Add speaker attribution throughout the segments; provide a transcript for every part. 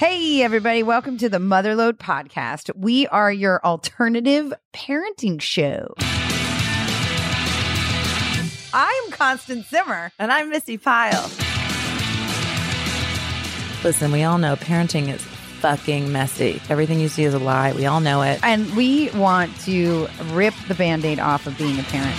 Speaker 1: Hey, everybody. Welcome to the Motherload Podcast. We are your alternative parenting show. I'm Constance Zimmer.
Speaker 2: And I'm Missy Pyle. Listen, we all know parenting is fucking messy. Everything you see is a lie. We all know it.
Speaker 1: And we want to rip the Band-Aid off of being a parent.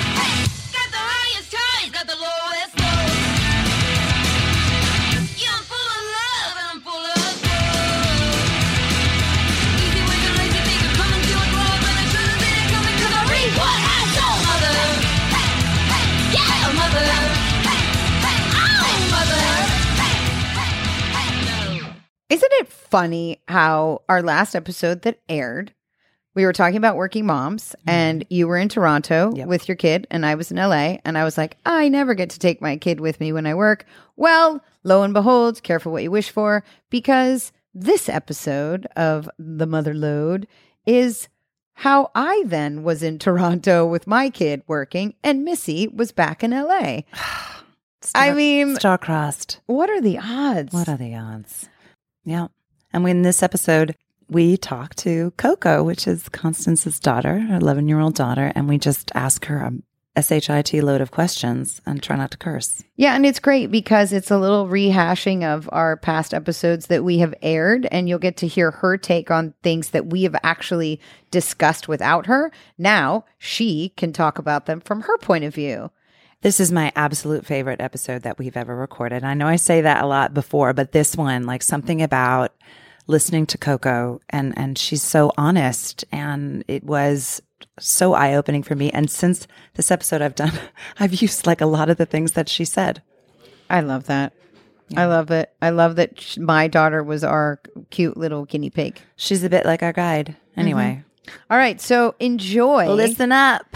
Speaker 1: Isn't it funny how our last episode that aired, we were talking about working moms and you were in Toronto with your kid and I was in LA and I was like, I never get to take my kid with me when I work. Well, lo and behold, careful what you wish for, because this episode of The Motherload is how I then was in Toronto with my kid working and Missy was back in LA.
Speaker 2: Star-crossed.
Speaker 1: What are the odds?
Speaker 2: What are the odds? Yeah. And in this episode, we talk to Coco, which is Constance's daughter, her 11-year-old daughter, and we just ask her a SHIT load of questions and try not to curse.
Speaker 1: Yeah, and it's great because it's a little rehashing of our past episodes that we have aired, and you'll get to hear her take on things that we have actually discussed without her. Now, she can talk about them from her point of view.
Speaker 2: This is my absolute favorite episode that we've ever recorded. I know I say that a lot before, but this one, like something about listening to Coco and she's so honest and it was so eye-opening for me. And since this episode I've used like a lot of the things that she said.
Speaker 1: I love that. Yeah. I love it. I love that my daughter was our cute little guinea pig.
Speaker 2: She's a bit like our guide. Anyway.
Speaker 1: Mm-hmm. All right. So enjoy.
Speaker 2: Listen up.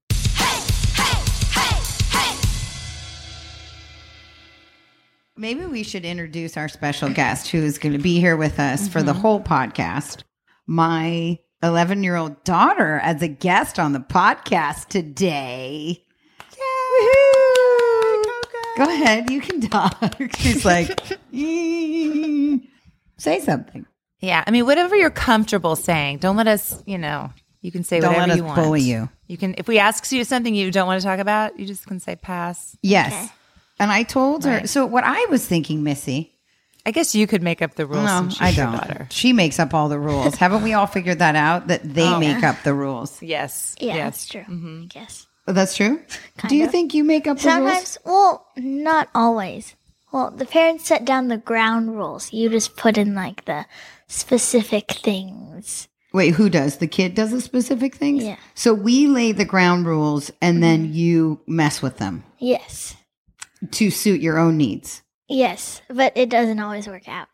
Speaker 1: Maybe we should introduce our special guest who is going to be here with us for the whole podcast. My 11-year-old daughter as a guest on the podcast today. Woohoo! Go ahead. You can talk. She's like, say something.
Speaker 2: Yeah. I mean, whatever you're comfortable saying. Don't let us, you can say
Speaker 1: don't
Speaker 2: whatever
Speaker 1: let
Speaker 2: you
Speaker 1: us
Speaker 2: want.
Speaker 1: Bully you.
Speaker 2: You can, if we ask you something you don't want to talk about, you just can say pass.
Speaker 1: Yes.
Speaker 2: Okay.
Speaker 1: And I told her, so what I was thinking, Missy.
Speaker 2: I guess you could make up the rules.
Speaker 1: No, I don't.
Speaker 2: Daughter.
Speaker 1: She makes up all the rules. Haven't we all figured that out? That they make up the rules.
Speaker 2: Yes.
Speaker 3: Yeah,
Speaker 2: yes.
Speaker 3: that's true. I guess.
Speaker 1: Oh, that's true? Do you think you make up the rules?
Speaker 3: Sometimes, well, not always. Well, the parents set down the ground rules. You just put in like the specific things.
Speaker 1: Wait, who does? The kid does the specific things?
Speaker 3: Yeah.
Speaker 1: So we lay the ground rules and then you mess with them.
Speaker 3: Yes.
Speaker 1: To suit your own needs.
Speaker 3: Yes, but it doesn't always work out.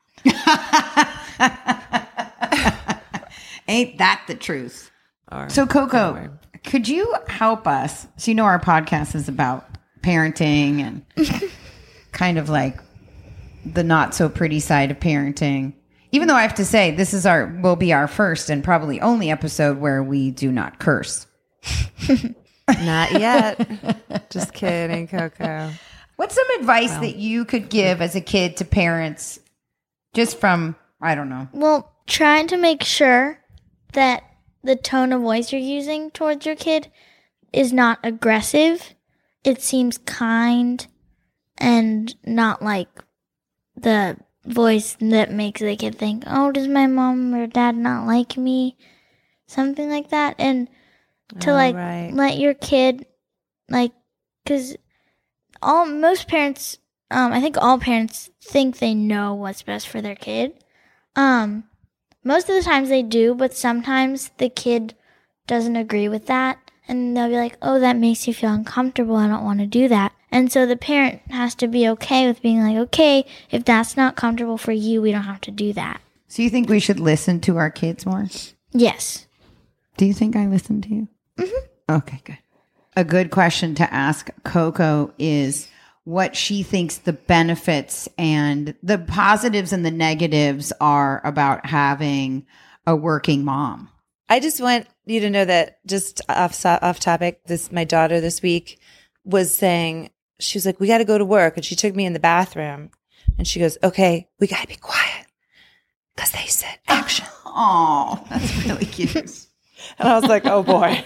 Speaker 1: Ain't that the truth? So Coco, could you help us? So you know our podcast is about parenting and kind of like the not so pretty side of parenting. Even though I have to say this is will be our first and probably only episode where we do not curse.
Speaker 2: Not yet. Just kidding, Coco.
Speaker 1: What's some advice that you could give as a kid to parents just from, I don't know.
Speaker 3: Well, trying to make sure that the tone of voice you're using towards your kid is not aggressive. It seems kind and not like the voice that makes the kid think, oh, does my mom or dad not like me? Something like that. And to let your kid, because most parents, I think all parents think they know what's best for their kid. Most of the times they do, but sometimes the kid doesn't agree with that. And they'll be like, oh, that makes you feel uncomfortable. I don't want to do that. And so the parent has to be okay with being like, okay, if that's not comfortable for you, we don't have to do that.
Speaker 1: So you think we should listen to our kids more?
Speaker 3: Yes.
Speaker 1: Do you think I listen to you? Mm-hmm. Okay, good. A good question to ask Coco is what she thinks the benefits and the positives and the negatives are about having a working mom.
Speaker 2: I just want you to know that, just off topic, my daughter this week was saying, she was like, we got to go to work. And she took me in the bathroom and she goes, okay, we got to be quiet. because they said action.
Speaker 1: Oh, that's really cute.
Speaker 2: And I was like, oh boy.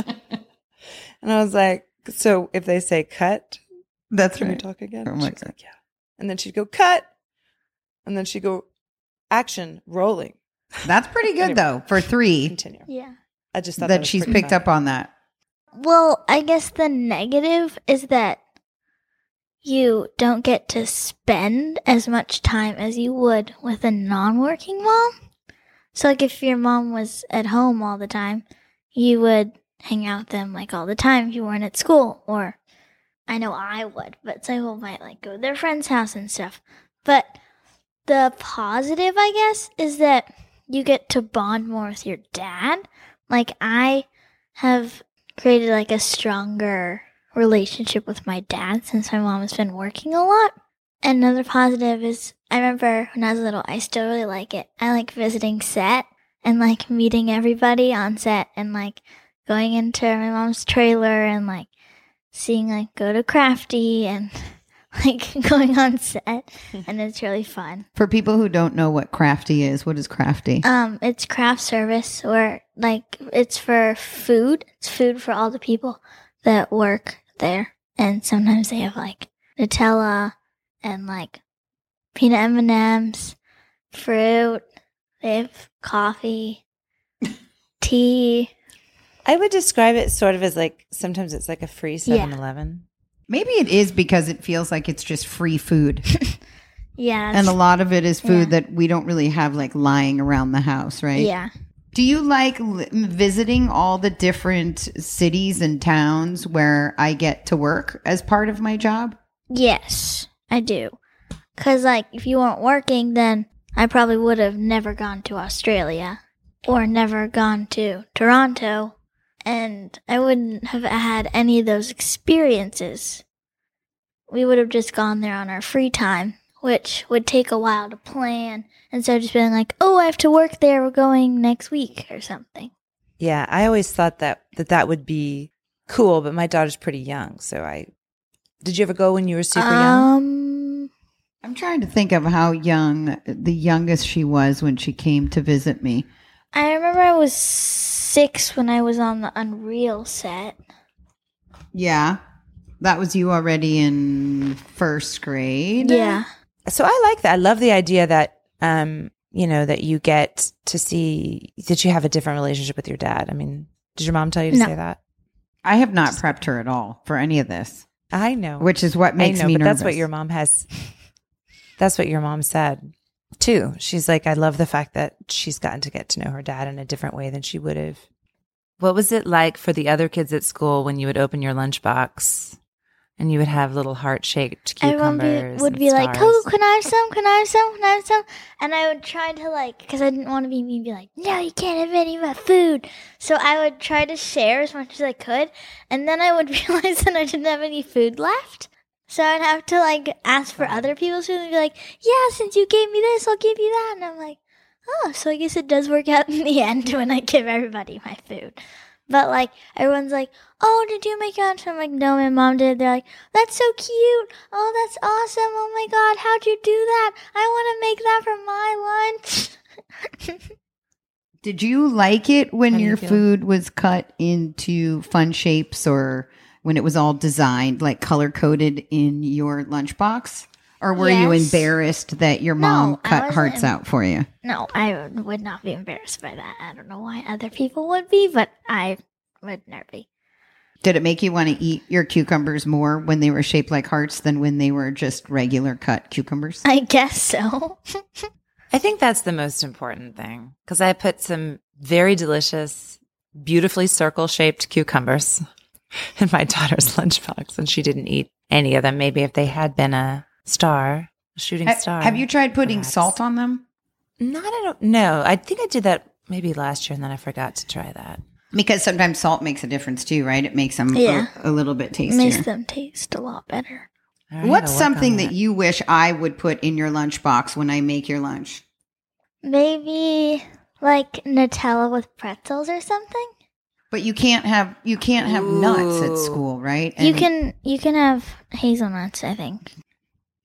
Speaker 2: And I was like, so if they say cut,
Speaker 1: That's
Speaker 2: can we
Speaker 1: right.
Speaker 2: talk again?
Speaker 1: Oh my
Speaker 2: She's
Speaker 1: God.
Speaker 2: like, yeah. And then she'd go cut. And then she'd go action, rolling.
Speaker 1: That's pretty good
Speaker 2: Anyway.
Speaker 1: though for 3
Speaker 2: Continue.
Speaker 3: Yeah.
Speaker 2: I just thought
Speaker 1: that
Speaker 2: was
Speaker 1: she's
Speaker 2: pretty
Speaker 1: picked
Speaker 2: funny.
Speaker 1: up on that.
Speaker 3: Well, I guess the negative is that you don't get to spend as much time as you would with a non-working mom. So, like, if your mom was at home all the time, you would hang out with them, like, all the time if you weren't at school. Or, I know I would, but some people might, like, go to their friend's house and stuff. But the positive, I guess, is that you get to bond more with your dad. Like, I have created, like, a stronger relationship with my dad since my mom has been working a lot. And another positive is I remember when I was little, I still really like it. I like visiting set and like meeting everybody on set and like going into my mom's trailer and like seeing like go to Crafty and like going on set, and it's really fun.
Speaker 1: For people who don't know what Crafty is, what is Crafty?
Speaker 3: It's craft service where like it's for food. It's food for all the people that work there, and sometimes they have like Nutella and like peanut M&Ms, fruit. They have coffee, tea.
Speaker 2: I would describe it sort of as like, sometimes it's like a free
Speaker 3: Yeah.
Speaker 2: 7-Eleven.
Speaker 1: Maybe it is because it feels like it's just free food.
Speaker 3: Yeah.
Speaker 1: And a lot of it is food
Speaker 3: Yeah.
Speaker 1: that we don't really have like lying around the house, right?
Speaker 3: Yeah.
Speaker 1: Do you like visiting all the different cities and towns where I get to work as part of my job?
Speaker 3: Yes, I do. Because, like, if you weren't working, then I probably would have never gone to Australia or never gone to Toronto, and I wouldn't have had any of those experiences. We would have just gone there on our free time, which would take a while to plan, instead of just being like, oh, I have to work there, we're going next week or something.
Speaker 2: Yeah, I always thought that would be cool, but my daughter's pretty young, so did you ever go when you were super young?
Speaker 1: I'm trying to think of how young, the youngest she was when she came to visit me.
Speaker 3: I remember I was 6 when I was on the Unreal set.
Speaker 1: Yeah. That was you already in first grade?
Speaker 3: Yeah.
Speaker 2: So I like that. I love the idea that, that you get to see that you have a different relationship with your dad. I mean, did your mom tell you to
Speaker 3: No.
Speaker 2: say that?
Speaker 1: I have not prepped her at all for any of this,
Speaker 2: I know.
Speaker 1: which is what makes me
Speaker 2: but
Speaker 1: nervous.
Speaker 2: that's what your mom that's what your mom said too. She's like, I love the fact that she's gotten to get to know her dad in a different way than she would have. What was it like for the other kids at school when you would open your lunchbox and you would have little heart-shaped cucumbers?
Speaker 3: Everyone would
Speaker 2: and
Speaker 3: be like,
Speaker 2: stars?
Speaker 3: oh, can I have some? Can I have some? Can I have some? And I would try to like, because I didn't want to be mean, be like, no, you can't have any of my food. So I would try to share as much as I could. And then I would realize that I didn't have any food left. So I'd have to like ask for other people's food and be like, yeah, since you gave me this, I'll give you that. And I'm like, oh, so I guess it does work out in the end when I give everybody my food. But like, everyone's like, oh, did you make lunch? I'm like, no, my mom did. They're like, that's so cute. Oh, that's awesome. Oh my God, how'd you do that? I want to make that for my lunch.
Speaker 1: Did you like it when
Speaker 2: How do you
Speaker 1: your
Speaker 2: feel?
Speaker 1: food was cut into fun shapes or when it was all designed, like color coded in your lunchbox? Or were you
Speaker 3: Yes.
Speaker 1: embarrassed that your
Speaker 3: No,
Speaker 1: mom
Speaker 3: I
Speaker 1: cut
Speaker 3: wasn't
Speaker 1: hearts out for you?
Speaker 3: No, I would not be embarrassed by that. I don't know why other people would be, but I would never be.
Speaker 1: Did it make you want to eat your cucumbers more when they were shaped like hearts than when they were just regular cut cucumbers?
Speaker 3: I guess so.
Speaker 2: I think that's the most important thing because I put some very delicious, beautifully circle-shaped cucumbers in my daughter's lunchbox, and she didn't eat any of them. Maybe if they had been a shooting star.
Speaker 1: Have you tried putting
Speaker 2: perhaps.
Speaker 1: salt on them?
Speaker 2: No, I don't know. I think I did that maybe last year, and then I forgot to try that.
Speaker 1: Because sometimes salt makes a difference too, right? It makes them
Speaker 3: Yeah.
Speaker 1: a little bit
Speaker 3: It
Speaker 1: tastier.
Speaker 3: makes them taste a lot better.
Speaker 2: All right,
Speaker 1: What's
Speaker 2: I'll work
Speaker 1: something
Speaker 2: on
Speaker 1: that you wish I would put in your lunchbox when I make your lunch?
Speaker 3: Maybe like Nutella with pretzels or something.
Speaker 1: But you can't have nuts at
Speaker 2: Ooh.
Speaker 1: school, right?
Speaker 3: You can have hazelnuts, I think.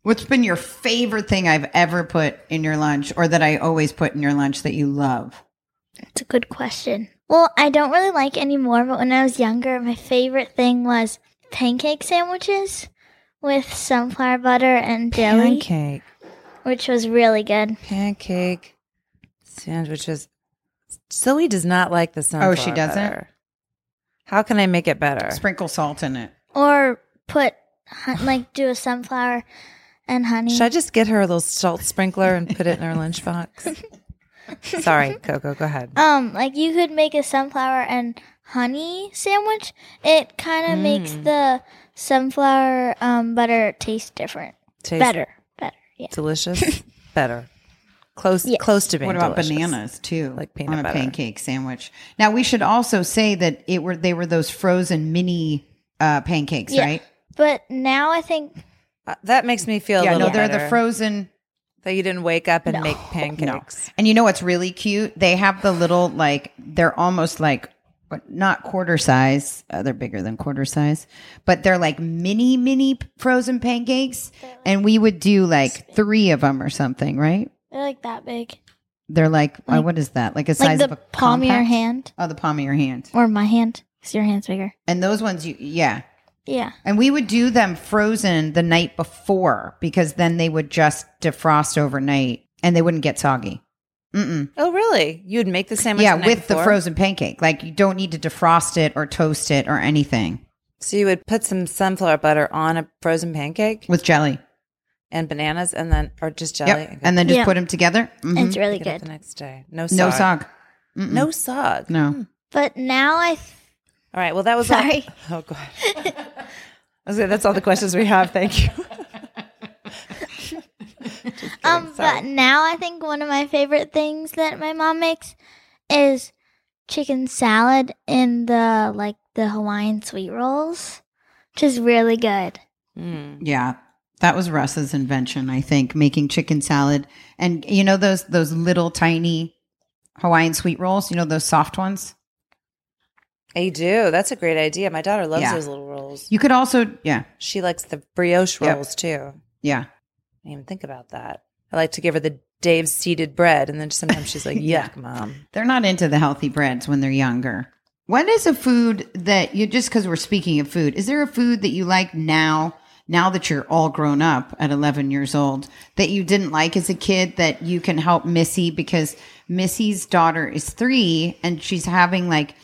Speaker 1: What's been your favorite thing I've ever put in your lunch or that I always put in your lunch that you love?
Speaker 3: It's a good question. Well, I don't really like anymore, but when I was younger, my favorite thing was pancake sandwiches with sunflower butter and jelly,
Speaker 2: Pancake.
Speaker 3: which was really good.
Speaker 2: Pancake sandwiches. Zoe does not like the sunflower
Speaker 1: she doesn't?
Speaker 2: butter. How can I make it better?
Speaker 1: Sprinkle salt in it.
Speaker 3: Or do a sunflower and honey.
Speaker 2: Should I just get her a little salt sprinkler and put it in her lunchbox? Sorry, Coco, go ahead.
Speaker 3: You could make a sunflower and honey sandwich. It kind of makes the sunflower butter taste different. Better, yeah.
Speaker 2: Delicious? Better. Close to being
Speaker 1: What about
Speaker 2: delicious.
Speaker 1: bananas too?
Speaker 2: Like peanut
Speaker 1: on a
Speaker 2: butter.
Speaker 1: pancake sandwich. Now we should also say that they were those frozen mini pancakes,
Speaker 3: Yeah.
Speaker 1: right?
Speaker 3: But now I think
Speaker 2: That makes me feel a
Speaker 1: Yeah,
Speaker 2: little
Speaker 1: no, they're
Speaker 2: better
Speaker 1: the frozen.
Speaker 2: that you didn't wake up and
Speaker 3: No.
Speaker 2: make pancakes.
Speaker 1: And you know what's really cute? They have the little they're almost like not quarter size. They're bigger than quarter size, but they're like mini frozen pancakes. And we would do like 3 of them or something, right?
Speaker 3: they're like that big.
Speaker 1: They're like what is that? Like a
Speaker 3: Like
Speaker 1: size
Speaker 3: the
Speaker 1: of a
Speaker 3: palm of your
Speaker 1: compact?
Speaker 3: hand.
Speaker 1: Oh, the palm of your hand.
Speaker 3: Or my hand, because your hand's bigger.
Speaker 1: And those ones, yeah.
Speaker 3: Yeah.
Speaker 1: And we would do them frozen the night before because then they would just defrost overnight and they wouldn't get soggy.
Speaker 2: Oh, really? You would make the sandwich
Speaker 1: Yeah,
Speaker 2: the night
Speaker 1: with the
Speaker 2: before?
Speaker 1: frozen pancake. Like you don't need to defrost it or toast it or anything
Speaker 2: So you would put some sunflower butter on a frozen pancake
Speaker 1: with jelly.
Speaker 2: and bananas and then, or just jelly?
Speaker 1: Yep. And then just
Speaker 3: Yeah.
Speaker 1: put them together. Mhm.
Speaker 3: It's really
Speaker 2: Pick it up
Speaker 3: good.
Speaker 2: the next day. No sog.
Speaker 1: No sog.
Speaker 2: No sog.
Speaker 1: No.
Speaker 3: But now
Speaker 2: All right. Well, that was
Speaker 3: Sorry.
Speaker 2: all. Oh, God. I was gonna say, that's all the questions we have. Thank you.
Speaker 3: But now I think one of my favorite things that my mom makes is chicken salad in the Hawaiian sweet rolls, which is really good.
Speaker 1: Yeah. That was Russ's invention, I think, making chicken salad. And you know those little tiny Hawaiian sweet rolls, you know those soft ones?
Speaker 2: I do. That's a great idea. My daughter loves
Speaker 1: Yeah.
Speaker 2: those little rolls.
Speaker 1: You could also,
Speaker 2: She likes the brioche
Speaker 1: Yep.
Speaker 2: rolls too.
Speaker 1: yeah.
Speaker 2: I didn't even think about that. I like to give her the Dave's seeded bread, and then sometimes she's like,
Speaker 1: Yeah.
Speaker 2: yuck, Mom.
Speaker 1: They're not into the healthy breads when they're younger. What is a food that you, just because we're speaking of food, is there a food that you like now that you're all grown up at 11 years old, that you didn't like as a kid that you can help Missy? Because Missy's daughter is 3 and she's having the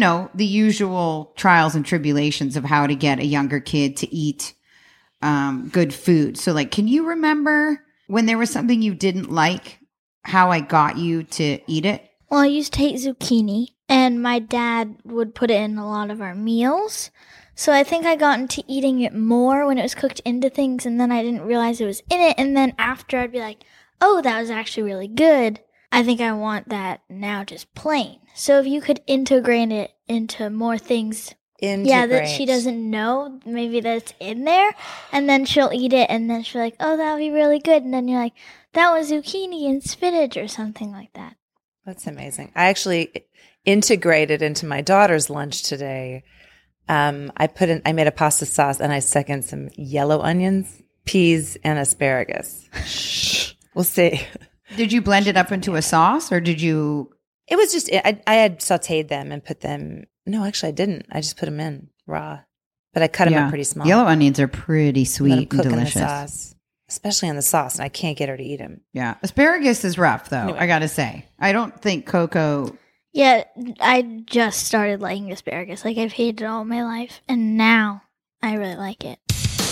Speaker 1: usual trials and tribulations of how to get a younger kid to eat good food. So can you remember when there was something you didn't like, how I got you to eat it?
Speaker 3: Well, I used to hate zucchini, and my dad would put it in a lot of our meals. So I think I got into eating it more when it was cooked into things, and then I didn't realize it was in it. And then after, I'd be like, oh, that was actually really good. I think I want that now just plain. So if you could integrate it into more things, that she doesn't know, maybe that's in there, and then she'll eat it, and then she'll be like, oh, that would be really good. And then you're like, that was zucchini and spinach or something like that.
Speaker 2: That's amazing. I actually integrated into my daughter's lunch today. I made a pasta sauce and I stuck in some yellow onions, peas, and asparagus. We'll see.
Speaker 1: Did you blend it up into a sauce or did you?
Speaker 2: It was just, I had sauteed them and put them, no, actually I didn't. I just put them in raw, but I cut them up pretty small.
Speaker 1: Yellow onions are pretty
Speaker 2: Let them
Speaker 1: sweet and
Speaker 2: cook in the
Speaker 1: delicious.
Speaker 2: sauce, especially in the sauce, and I can't get her to eat them.
Speaker 1: Yeah. Asparagus is rough though,
Speaker 2: Anyway.
Speaker 1: I got to say. I don't think Coco.
Speaker 3: Yeah, I just started liking asparagus. I've hated it all my life, and now I really like it.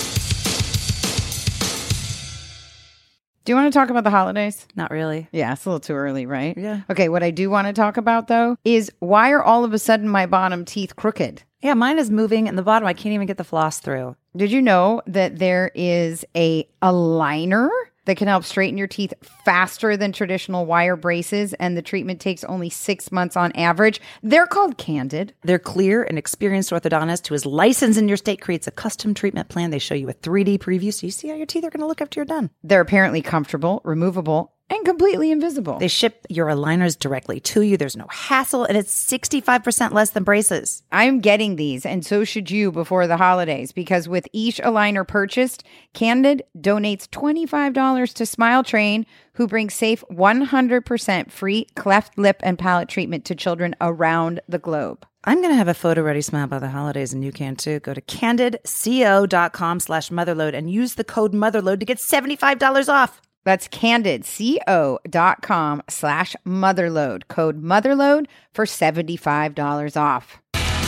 Speaker 1: Do you want to talk about the holidays?
Speaker 2: Not really.
Speaker 1: Yeah, it's a little too early, right?
Speaker 2: Yeah.
Speaker 1: Okay, what I do want to talk about though is why are all of a sudden my bottom teeth crooked?
Speaker 2: Yeah, mine is moving in the bottom. I can't even get the floss through.
Speaker 1: Did you know that there is a aligner that can help straighten your teeth faster than traditional wire braces, and the treatment takes only 6 months on average? They're called Candid.
Speaker 2: Their clear and experienced orthodontist who is licensed in your state creates a custom treatment plan. They show you a 3D preview so you see how your teeth are going to look after you're done.
Speaker 1: They're apparently comfortable, removable, and completely invisible.
Speaker 2: They ship your aligners directly to you. There's no hassle, and it's 65% less than braces.
Speaker 1: I'm getting these, and so should you before the holidays, because with each aligner purchased, Candid donates $25 to Smile Train, who brings safe 100% free cleft lip and palate treatment to children around the globe.
Speaker 2: I'm going to have a photo-ready smile by the holidays, and you can too. Go to candidco.com/motherload and use the code motherload to get $75 off.
Speaker 1: That's candidco.com/motherload. Code motherload for $75 off.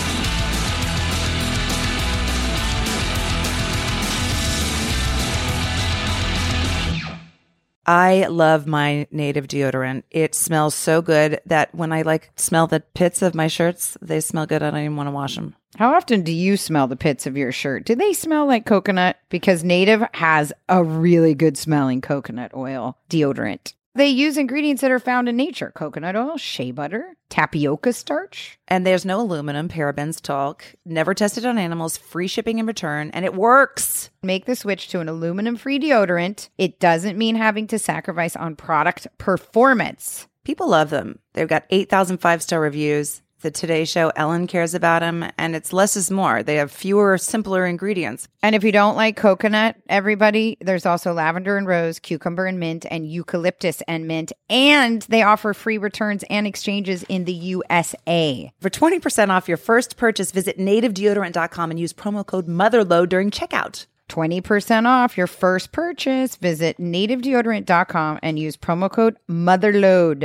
Speaker 2: I love my Native deodorant. It smells so good that when I smell the pits of my shirts, they smell good. I don't even want to wash them.
Speaker 1: How often do you smell the pits of your shirt? Do they smell like coconut? Because Native has a really good smelling coconut oil deodorant. They use ingredients that are found in nature: coconut oil, shea butter, tapioca starch.
Speaker 2: And there's no aluminum, parabens, talc, never tested on animals, free shipping and return, and it works.
Speaker 1: Make the switch to an aluminum-free deodorant. It doesn't mean having to sacrifice on product performance.
Speaker 2: People love them. They've got 8,000 five-star reviews. The Today Show, Ellen cares about them, and it's less is more. They have fewer, simpler ingredients.
Speaker 1: And if you don't like coconut, everybody, there's also lavender and rose, cucumber and mint, and eucalyptus and mint. And they offer free returns and exchanges in the USA.
Speaker 2: For 20% off your first purchase, visit nativedeodorant.com and use promo code MOTHERLOAD during checkout.
Speaker 1: 20% off your first purchase. Visit nativedeodorant.com and use promo code MOTHERLOAD.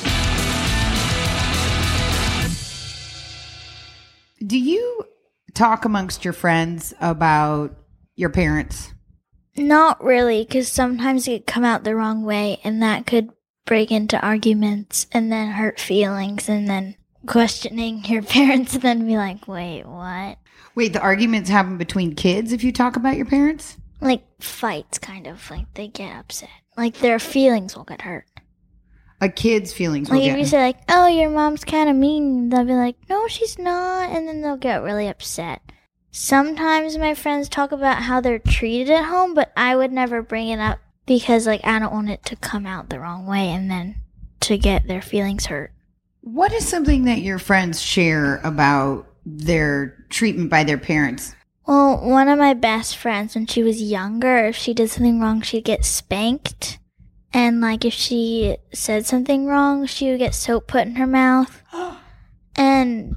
Speaker 1: Do you talk amongst your friends about your parents?
Speaker 3: Not really, because sometimes it come out the wrong way, and that could break into arguments and then hurt feelings, and then questioning your parents, and then be like, wait, what?
Speaker 1: Wait, the arguments happen between kids if you talk about your parents?
Speaker 3: Like fights, kind of. Like they get upset. Like their feelings will get hurt.
Speaker 1: A kid's feelings will
Speaker 3: like
Speaker 1: get
Speaker 3: if you say like, oh, your mom's kind of mean, they'll be like, no, she's not, and then they'll get really upset. Sometimes my friends talk about how they're treated at home, but I would never bring it up because I don't want it to come out the wrong way and then to get their feelings hurt.
Speaker 1: What is something that your friends share about their treatment by their parents?
Speaker 3: Well, one of my best friends, when she was younger, if she did something wrong, she'd get spanked. And, if she said something wrong, she would get soap put in her mouth. And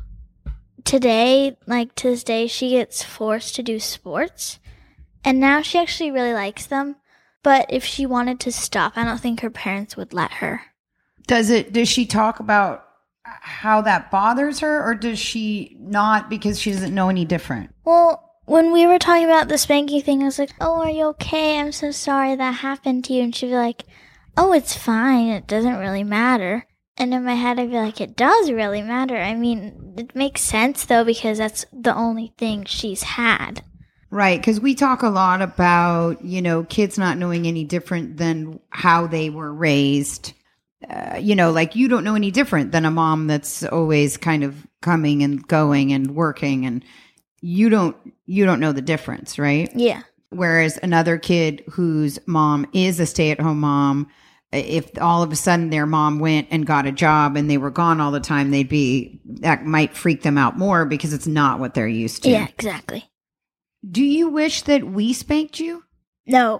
Speaker 3: today, to this day, she gets forced to do sports. And now she actually really likes them. But if she wanted to stop, I don't think her parents would let her.
Speaker 1: Does she talk about how that bothers her, or does she not because she doesn't know any different?
Speaker 3: Well, when we were talking about the spanking thing, I was like, oh, are you okay? I'm so sorry that happened to you. And she'd be like, oh, it's fine. It doesn't really matter. And in my head, I'd be like, it does really matter. I mean, it makes sense, though, because that's the only thing she's had.
Speaker 1: Right, because we talk a lot about, kids not knowing any different than how they were raised. You don't know any different than a mom that's always kind of coming and going and working, and you don't know the difference, right?
Speaker 3: Yeah. Whereas
Speaker 1: another kid whose mom is a stay-at-home mom, if all of a sudden their mom went and got a job and they were gone all the time, that might freak them out more because it's not what they're used to.
Speaker 3: Yeah, exactly.
Speaker 1: Do you wish that we spanked you?
Speaker 3: No.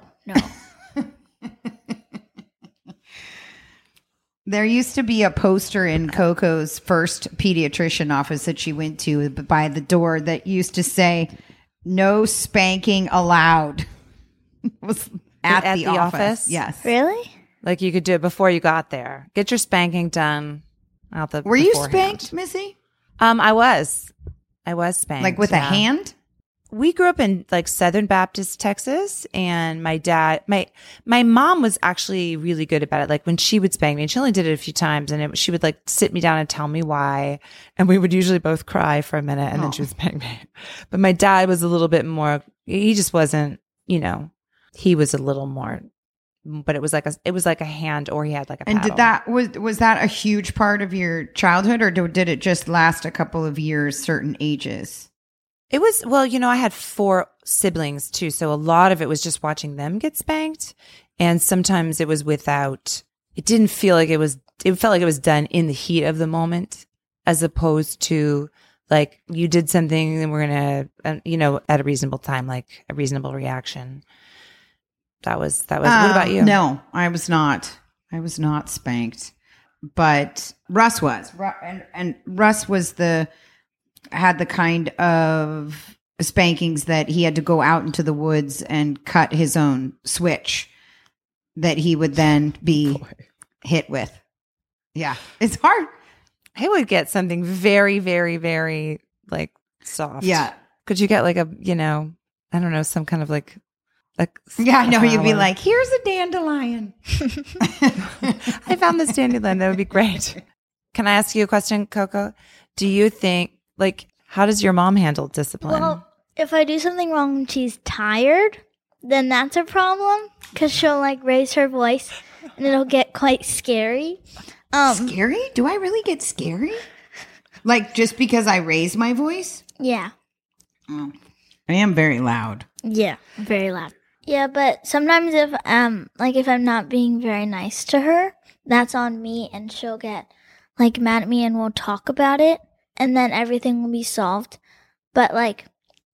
Speaker 1: There used to be a poster in Coco's first pediatrician office that she went to by the door that used to say, "No spanking allowed." It was at the office. Yes.
Speaker 3: Really?
Speaker 2: You could do it before you got there. Get your spanking done out the
Speaker 1: Were beforehand. You spanked, Missy?
Speaker 2: I was spanked.
Speaker 1: With a hand?
Speaker 2: We grew up in Southern Baptist, Texas, and my dad, my mom was actually really good about it. When she would spank me, and she only did it a few times, and she would sit me down and tell me why, and we would usually both cry for a minute, and then she would spank me. But my dad was a little bit more. He just wasn't, he was a little more. But it was like a hand, or he had a paddle.
Speaker 1: And did that was that a huge part of your childhood, or did it just last a couple of years, certain ages?
Speaker 2: It was, I had 4 siblings too. So a lot of it was just watching them get spanked. And sometimes it was without it didn't feel like it felt like it was done in the heat of the moment, as opposed to like you did something and we're going to, at a reasonable time, like a reasonable reaction. That was, what about you?
Speaker 1: No, I was not spanked, but Russ was, and Russ had the kind of spankings that he had to go out into the woods and cut his own switch that he would then be hit with. Yeah, it's hard.
Speaker 2: I would get something very, very, very like soft.
Speaker 1: Yeah.
Speaker 2: Could you get like a, I don't know, some kind of like
Speaker 1: yeah, I know. You'd be like, here's a dandelion.
Speaker 2: I found this dandelion. That would be great. Can I ask you a question, Coco? Do you think, like, how does your mom handle discipline?
Speaker 3: Well, if I do something wrong and she's tired, then that's a problem because she'll like raise her voice and it'll get quite scary.
Speaker 1: Scary? Do I really get scary? Like just because I raise my voice?
Speaker 3: Yeah.
Speaker 1: Oh. I am very loud.
Speaker 3: Yeah, very loud. Yeah, but sometimes if I'm not being very nice to her, that's on me and she'll get like mad at me and we'll talk about it and then everything will be solved. But like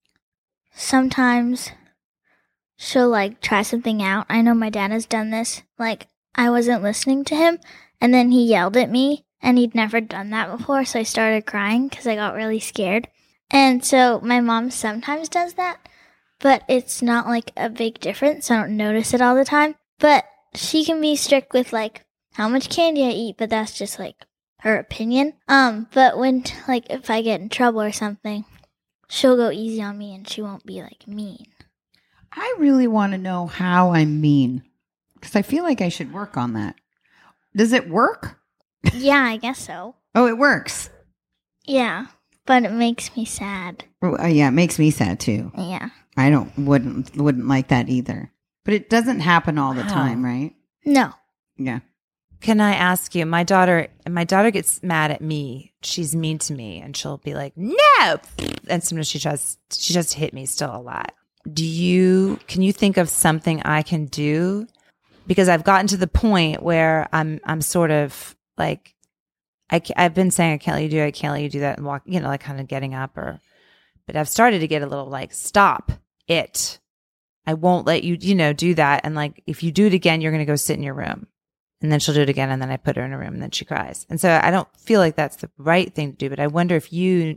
Speaker 3: sometimes she'll like try something out. I know my dad has done this. Like I wasn't listening to him and then he yelled at me and he'd never done that before. So I started crying because I got really scared. And so my mom sometimes does that. But it's not like a big difference. I don't notice it all the time. But she can be strict with like how much candy I eat, but that's just like her opinion. But when like if I get in trouble or something, she'll go easy on me and she won't be like mean.
Speaker 1: I really want to know how I'm mean because I feel like I should work on that. Does it work?
Speaker 3: Yeah, I guess so.
Speaker 1: Oh, it works.
Speaker 3: Yeah, but it makes me sad.
Speaker 1: Yeah, it makes me sad too.
Speaker 3: Yeah.
Speaker 1: I wouldn't like that either. But it doesn't happen all the time, right?
Speaker 3: No.
Speaker 1: Yeah.
Speaker 2: Can I ask you, my daughter gets mad at me. She's mean to me and she'll be like, no. And sometimes she just hit me still a lot. Can you think of something I can do? Because I've gotten to the point where I'm sort of like, I've been saying, I can't let you do that and walk, like kind of getting up but I've started to get a little like, stop it. I won't let you, do that. And like, if you do it again, you're going to go sit in your room. And then she'll do it again. And then I put her in a room and then she cries. And so I don't feel like that's the right thing to do, but I wonder if you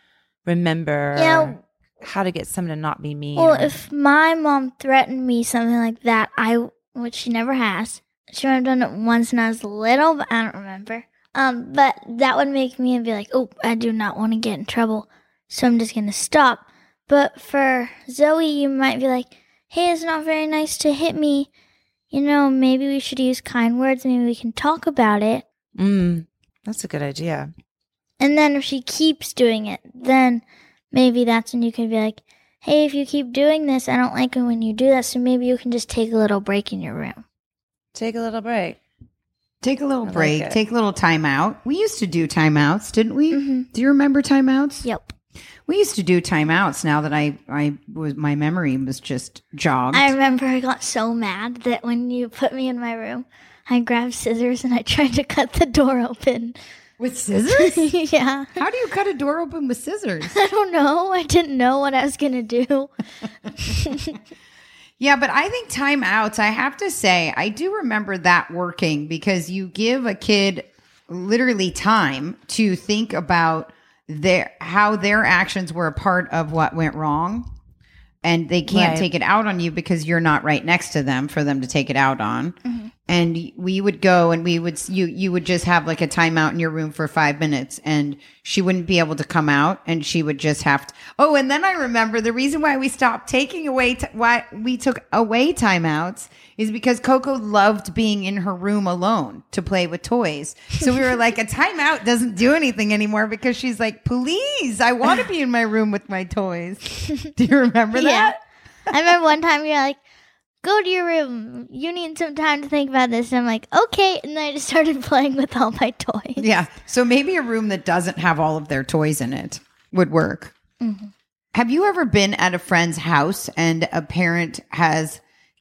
Speaker 2: remember how to get someone to not be mean.
Speaker 3: Well, if my mom threatened me something like that, which she never has. She might have done it once when I was little, but I don't remember. But that would make me be like, oh, I do not want to get in trouble. So I'm just going to stop. But for Zoe, you might be like, hey, it's not very nice to hit me. Maybe we should use kind words. Maybe we can talk about it.
Speaker 2: That's a good idea.
Speaker 3: And then if she keeps doing it, then maybe that's when you can be like, hey, if you keep doing this, I don't like it when you do that. So maybe you can just take a little break in your room.
Speaker 2: Take a little break.
Speaker 1: Take a little break. Like take a little time out. We used to do timeouts, didn't we?
Speaker 3: Mm-hmm.
Speaker 1: Do you remember timeouts?
Speaker 3: Yep.
Speaker 1: We used to do timeouts. Now that my memory was just jogged.
Speaker 3: I remember I got so mad that when you put me in my room, I grabbed scissors and I tried to cut the door open.
Speaker 1: With scissors?
Speaker 3: Yeah.
Speaker 1: How do you cut a door open with scissors?
Speaker 3: I don't know. I didn't know what I was going to do.
Speaker 1: Yeah, but I think timeouts, I have to say, I do remember that working because you give a kid literally time to think about how their actions were a part of what went wrong. And they can't take it out on you because you're not right next to them for them to take it out on. Mm-hmm. And we would go and you would just have like a timeout in your room for 5 minutes and she wouldn't be able to come out and she would just have to. Oh, and then I remember the reason why we stopped taking away, why we took away timeouts is because Coco loved being in her room alone to play with toys. So we were like, a timeout doesn't do anything anymore because she's like, please, I want to be in my room with my toys. Do you remember that?
Speaker 3: Yeah. I remember one time you're like, go to your room. You need some time to think about this. And I'm like, okay. And then I just started playing with all my toys.
Speaker 1: Yeah. So maybe a room that doesn't have all of their toys in it would work. Mm-hmm. Have you ever been at a friend's house and a parent has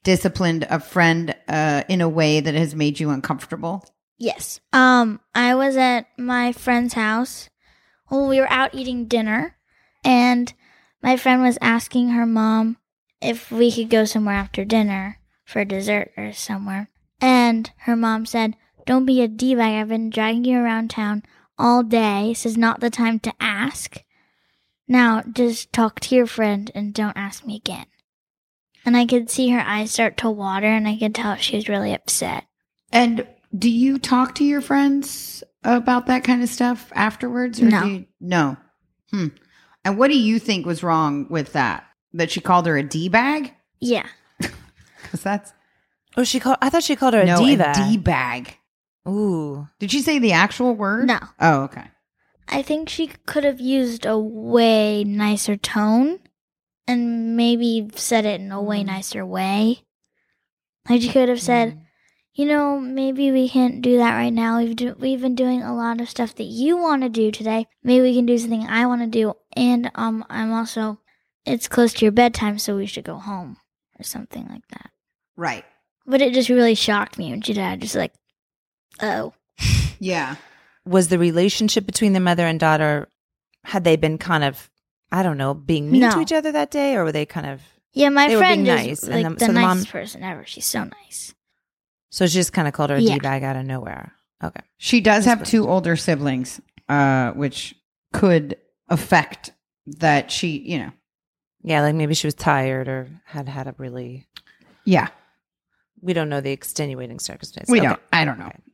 Speaker 1: disciplined a friend in a way that has made you uncomfortable?
Speaker 3: Yes. I was at my friend's house. Well, we were out eating dinner, and my friend was asking her mom if we could go somewhere after dinner for dessert or somewhere. And her mom said, "Don't be a D-bag. I've been dragging you around town all day. This is not the time to ask. Now, just talk to your friend and don't ask me again." And I could see her eyes start to water, and I could tell she was really upset.
Speaker 1: And do you talk to your friends about that kind of stuff afterwards? Or
Speaker 3: No.
Speaker 1: No. And what do you think was wrong with that? That she called her a D-bag?
Speaker 3: Yeah.
Speaker 1: Because that's...
Speaker 2: Oh, I thought she called her a D-bag.
Speaker 1: a D-bag.
Speaker 2: Ooh.
Speaker 1: Did she say the actual word?
Speaker 3: No.
Speaker 1: Oh, okay.
Speaker 3: I think she could have used a way nicer tone and maybe said it in a way nicer way. Like she could have said, maybe we can't do that right now. We've been doing a lot of stuff that you want to do today. Maybe we can do something I want to do. And I'm also, it's close to your bedtime, so we should go home or something like that.
Speaker 1: Right.
Speaker 3: But it just really shocked me when she died. Just like, oh.
Speaker 1: Yeah.
Speaker 2: Was the relationship between the mother and daughter, had they been kind of, I don't know, being mean to each other that day? Or were they kind of...
Speaker 3: Yeah, my
Speaker 2: they
Speaker 3: friend
Speaker 2: were being
Speaker 3: is
Speaker 2: nice,
Speaker 3: like
Speaker 2: and
Speaker 3: the
Speaker 2: so the
Speaker 3: nicest
Speaker 2: mom...
Speaker 3: person ever. She's so nice.
Speaker 2: So she just kind of called her a
Speaker 3: Yeah.
Speaker 2: D-bag out of nowhere. Okay.
Speaker 1: She does have 2 older siblings, which could affect that she,
Speaker 2: Yeah, like maybe she was tired or had a really...
Speaker 1: Yeah.
Speaker 2: We don't know the extenuating circumstances.
Speaker 1: We don't. I don't know.
Speaker 2: Okay.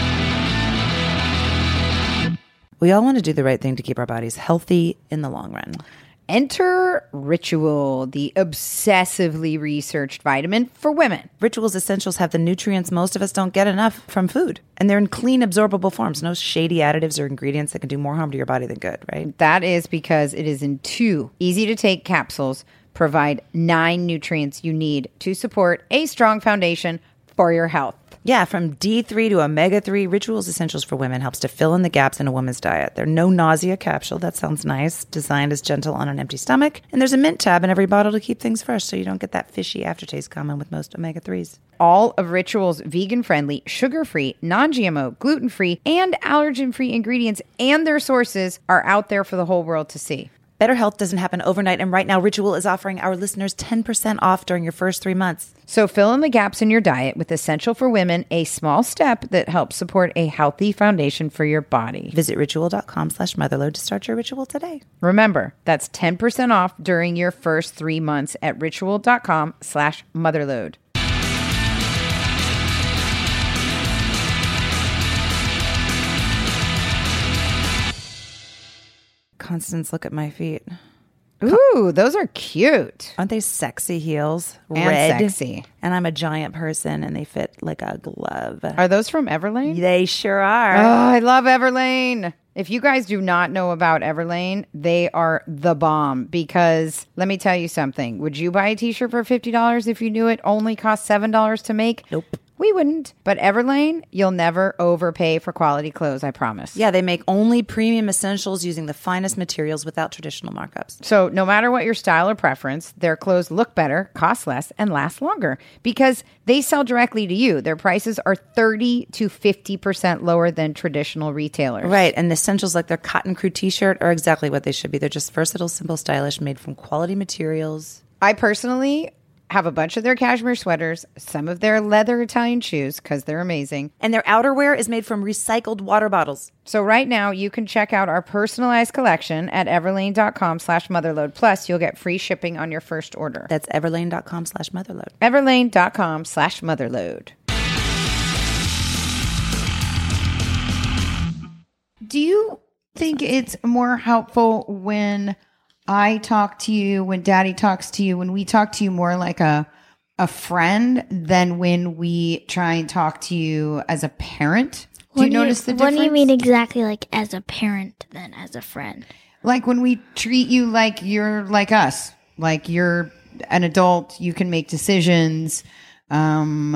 Speaker 2: We all want to do the right thing to keep our bodies healthy in the long run.
Speaker 1: Enter Ritual, the obsessively researched vitamin for women.
Speaker 2: Ritual's essentials have the nutrients most of us don't get enough from food. And they're in clean, absorbable forms. No shady additives or ingredients that can do more harm to your body than good, right?
Speaker 1: That is because it is in 2 easy-to-take capsules, provide 9 nutrients you need to support a strong foundation for your health.
Speaker 2: Yeah, from D3 to omega-3, Ritual's Essentials for Women helps to fill in the gaps in a woman's diet. They're no nausea capsule. That sounds nice. Designed as gentle on an empty stomach. And there's a mint tab in every bottle to keep things fresh so you don't get that fishy aftertaste common with most omega-3s.
Speaker 1: All of Ritual's vegan-friendly, sugar-free, non-GMO, gluten-free, and allergen-free ingredients and their sources are out there for the whole world to see.
Speaker 2: Better health doesn't happen overnight, and right now Ritual is offering our listeners 10% off during your first 3 months.
Speaker 1: So fill in the gaps in your diet with Essential for Women, a small step that helps support a healthy foundation for your body.
Speaker 2: Visit ritual.com/motherload to start your ritual today.
Speaker 1: Remember, that's 10% off during your first 3 months at ritual.com/motherload.
Speaker 2: Constance, look at my feet.
Speaker 1: Ooh, those are cute.
Speaker 2: Aren't they sexy heels?
Speaker 1: And
Speaker 2: Red.
Speaker 1: sexy.
Speaker 2: And I'm a giant person and they fit like a glove.
Speaker 1: Are those from Everlane?
Speaker 2: They sure are.
Speaker 1: Oh, I love Everlane. If you guys do not know about Everlane, they are the bomb because let me tell you something. Would you buy a t-shirt for $50 if you knew it only cost $7 to make?
Speaker 2: Nope.
Speaker 1: We wouldn't. But Everlane, you'll never overpay for quality clothes, I promise.
Speaker 2: Yeah, they make only premium essentials using the finest materials without traditional markups.
Speaker 1: So no matter what your style or preference, their clothes look better, cost less, and last longer because they sell directly to you. Their prices are 30 to 50% lower than traditional retailers.
Speaker 2: Right, and essentials like their Cotton Crew t-shirt are exactly what they should be. They're just versatile, simple, stylish, made from quality materials.
Speaker 1: I personally have a bunch of their cashmere sweaters, some of their leather Italian shoes because they're amazing.
Speaker 2: And their outerwear is made from recycled water bottles.
Speaker 1: So right now you can check out our personalized collection at everlane.com/motherload. Plus you'll get free shipping on your first order.
Speaker 2: That's everlane.com/motherload.
Speaker 1: Everlane.com/motherload. Do you think it's more helpful when I talk to you, when Daddy talks to you, when we talk to you more like a friend than when we try and talk to you as a parent? Do you notice the difference?
Speaker 3: What do you mean exactly like as a parent than as a friend?
Speaker 1: Like when we treat you like you're like us, like you're an adult, you can make decisions. I mean,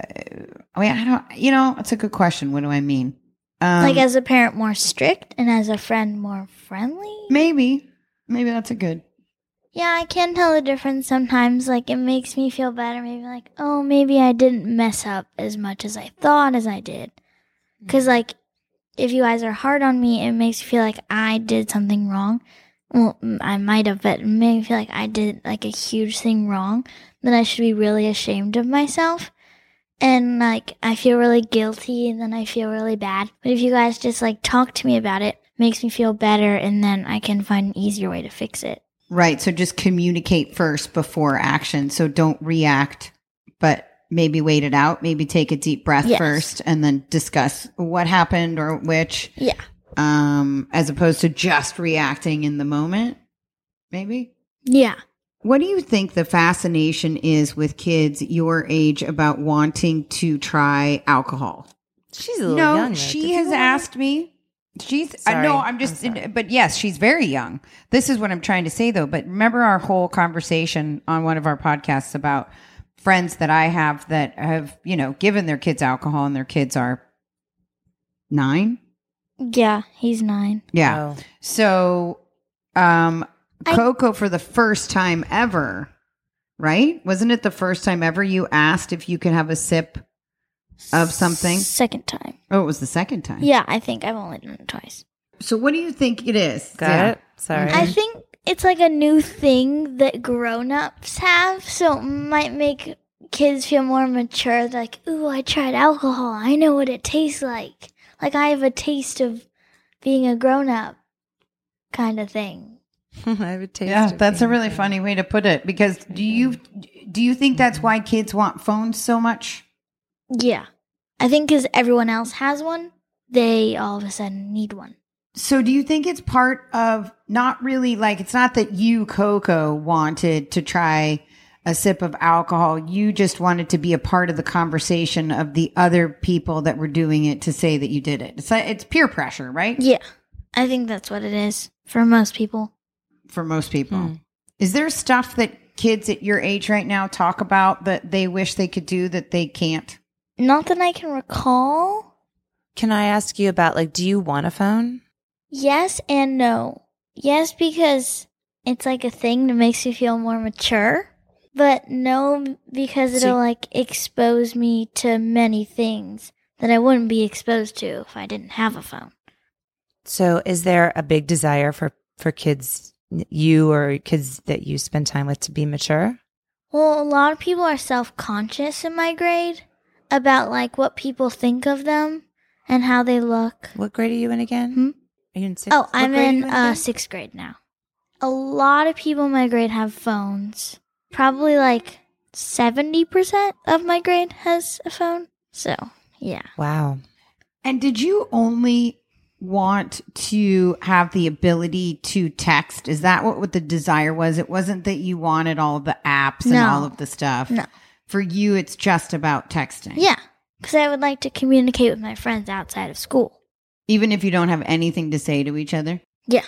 Speaker 1: it's a good question. What do I mean?
Speaker 3: Like as a parent more strict and as a friend more friendly?
Speaker 1: Maybe that's a good.
Speaker 3: Yeah, I can tell the difference sometimes. Like, it makes me feel better. Maybe like, oh, maybe I didn't mess up as much as I thought as I did. Because, like, if you guys are hard on me, it makes me feel like I did something wrong. Well, I might have, but it made me feel like I did, like, a huge thing wrong. Then I should be really ashamed of myself. And, like, I feel really guilty, and then I feel really bad. But if you guys just, like, talk to me about it, it makes me feel better, and then I can find an easier way to fix it.
Speaker 1: Right. So just communicate first before action. So don't react, but maybe wait it out. Maybe take a deep breath first and then discuss what happened or which.
Speaker 3: Yeah.
Speaker 1: As opposed to just reacting in the moment, maybe?
Speaker 3: Yeah.
Speaker 1: What do you think the fascination is with kids your age about wanting to try alcohol?
Speaker 2: She's a little young.
Speaker 1: No, she has asked me. She's no, I'm but yes, she's very young. This is what I'm trying to say though. But remember our whole conversation on one of our podcasts about friends that I have that have, given their kids alcohol and their kids are 9.
Speaker 3: Yeah, he's 9.
Speaker 1: Yeah.
Speaker 2: Oh.
Speaker 1: So, Coco, for the first time ever, right? Wasn't it the first time ever you asked if you could have a sip of something?
Speaker 3: Second time.
Speaker 1: Oh, it was the second time.
Speaker 3: Yeah, I think I've only done it twice.
Speaker 1: So what do you think it is?
Speaker 2: Got it? Sorry.
Speaker 3: I think it's like a new thing that grown-ups have, so it might make kids feel more mature. Like, ooh, I tried alcohol. I know what it tastes like. Like, I have a taste of being a grown-up kind of thing.
Speaker 2: I have a taste.
Speaker 1: Yeah, that's a really funny way to put it. Because do you think that's why kids want phones so much?
Speaker 3: Yeah. I think because everyone else has one, they all of a sudden need one.
Speaker 1: So do you think it's part of not really like, it's not that you, Coco, wanted to try a sip of alcohol. You just wanted to be a part of the conversation of the other people that were doing it to say that you did it. It's peer pressure, right?
Speaker 3: Yeah. I think that's what it is for most people.
Speaker 1: For most people. Is there stuff that kids at your age right now talk about that they wish they could do that they can't?
Speaker 3: Not that I can recall.
Speaker 2: Can I ask you about, like, do you want a phone?
Speaker 3: Yes and no. Yes, because it's like a thing that makes you feel more mature. But no, because it'll like expose me to many things that I wouldn't be exposed to if I didn't have a phone.
Speaker 2: So is there a big desire for kids, you or kids that you spend time with, to be mature?
Speaker 3: Well, a lot of people are self-conscious in my grade about like what people think of them and how they look.
Speaker 2: What grade are you in again? Are you in 6th?
Speaker 3: Oh, I'm in 6th grade now. A lot of people in my grade have phones. Probably like 70% of my grade has a phone. So, yeah.
Speaker 2: Wow.
Speaker 1: And did you only want to have the ability to text? Is that what the desire was? It wasn't that you wanted all the apps and all of the stuff.
Speaker 3: No.
Speaker 1: For you, it's just about texting.
Speaker 3: Yeah, because I would like to communicate with my friends outside of school.
Speaker 1: Even if you don't have anything to say to each other?
Speaker 3: Yeah.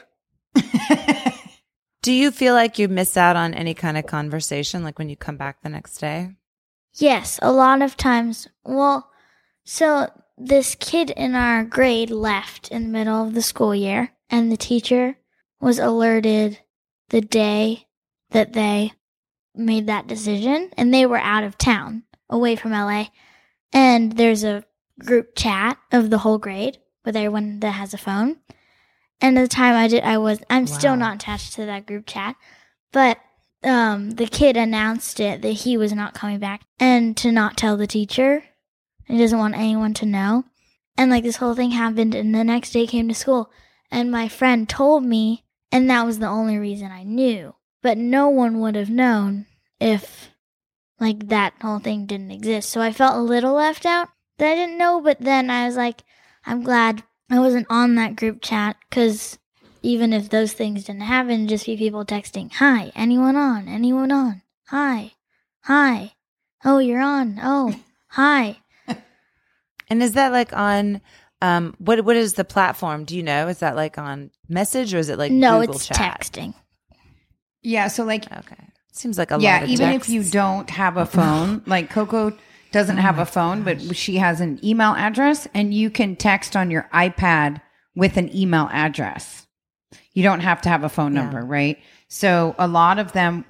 Speaker 2: Do you feel like you miss out on any kind of conversation, like when you come back the next day?
Speaker 3: Yes, a lot of times. Well, so this kid in our grade left in the middle of the school year, and the teacher was alerted the day that they made that decision, and they were out of town, away from LA. And there's a group chat of the whole grade with everyone that has a phone. And at the time I'm still not attached to that group chat, but the kid announced it that he was not coming back and to not tell the teacher. He doesn't want anyone to know. And like this whole thing happened, and the next day came to school, and my friend told me, and that was the only reason I knew. But no one would have known if like that whole thing didn't exist. So I felt a little left out that I didn't know, but then I was like, I'm glad I wasn't on that group chat, because even if those things didn't happen, just be people texting, hi, anyone on? Anyone on? Hi. Hi. Oh, you're on. Oh, hi.
Speaker 2: And is that like on, what is the platform? Do you know? Is that like on Message, or is it like
Speaker 3: no,
Speaker 2: Google
Speaker 3: it's
Speaker 2: Chat?
Speaker 3: texting.
Speaker 1: Yeah, so like...
Speaker 2: Okay. Seems like a lot of
Speaker 1: even
Speaker 2: texts.
Speaker 1: if you don't have a phone, like Coco doesn't have a phone, but she has an email address, and you can text on your iPad with an email address. You don't have to have a phone number, right? So a lot of them,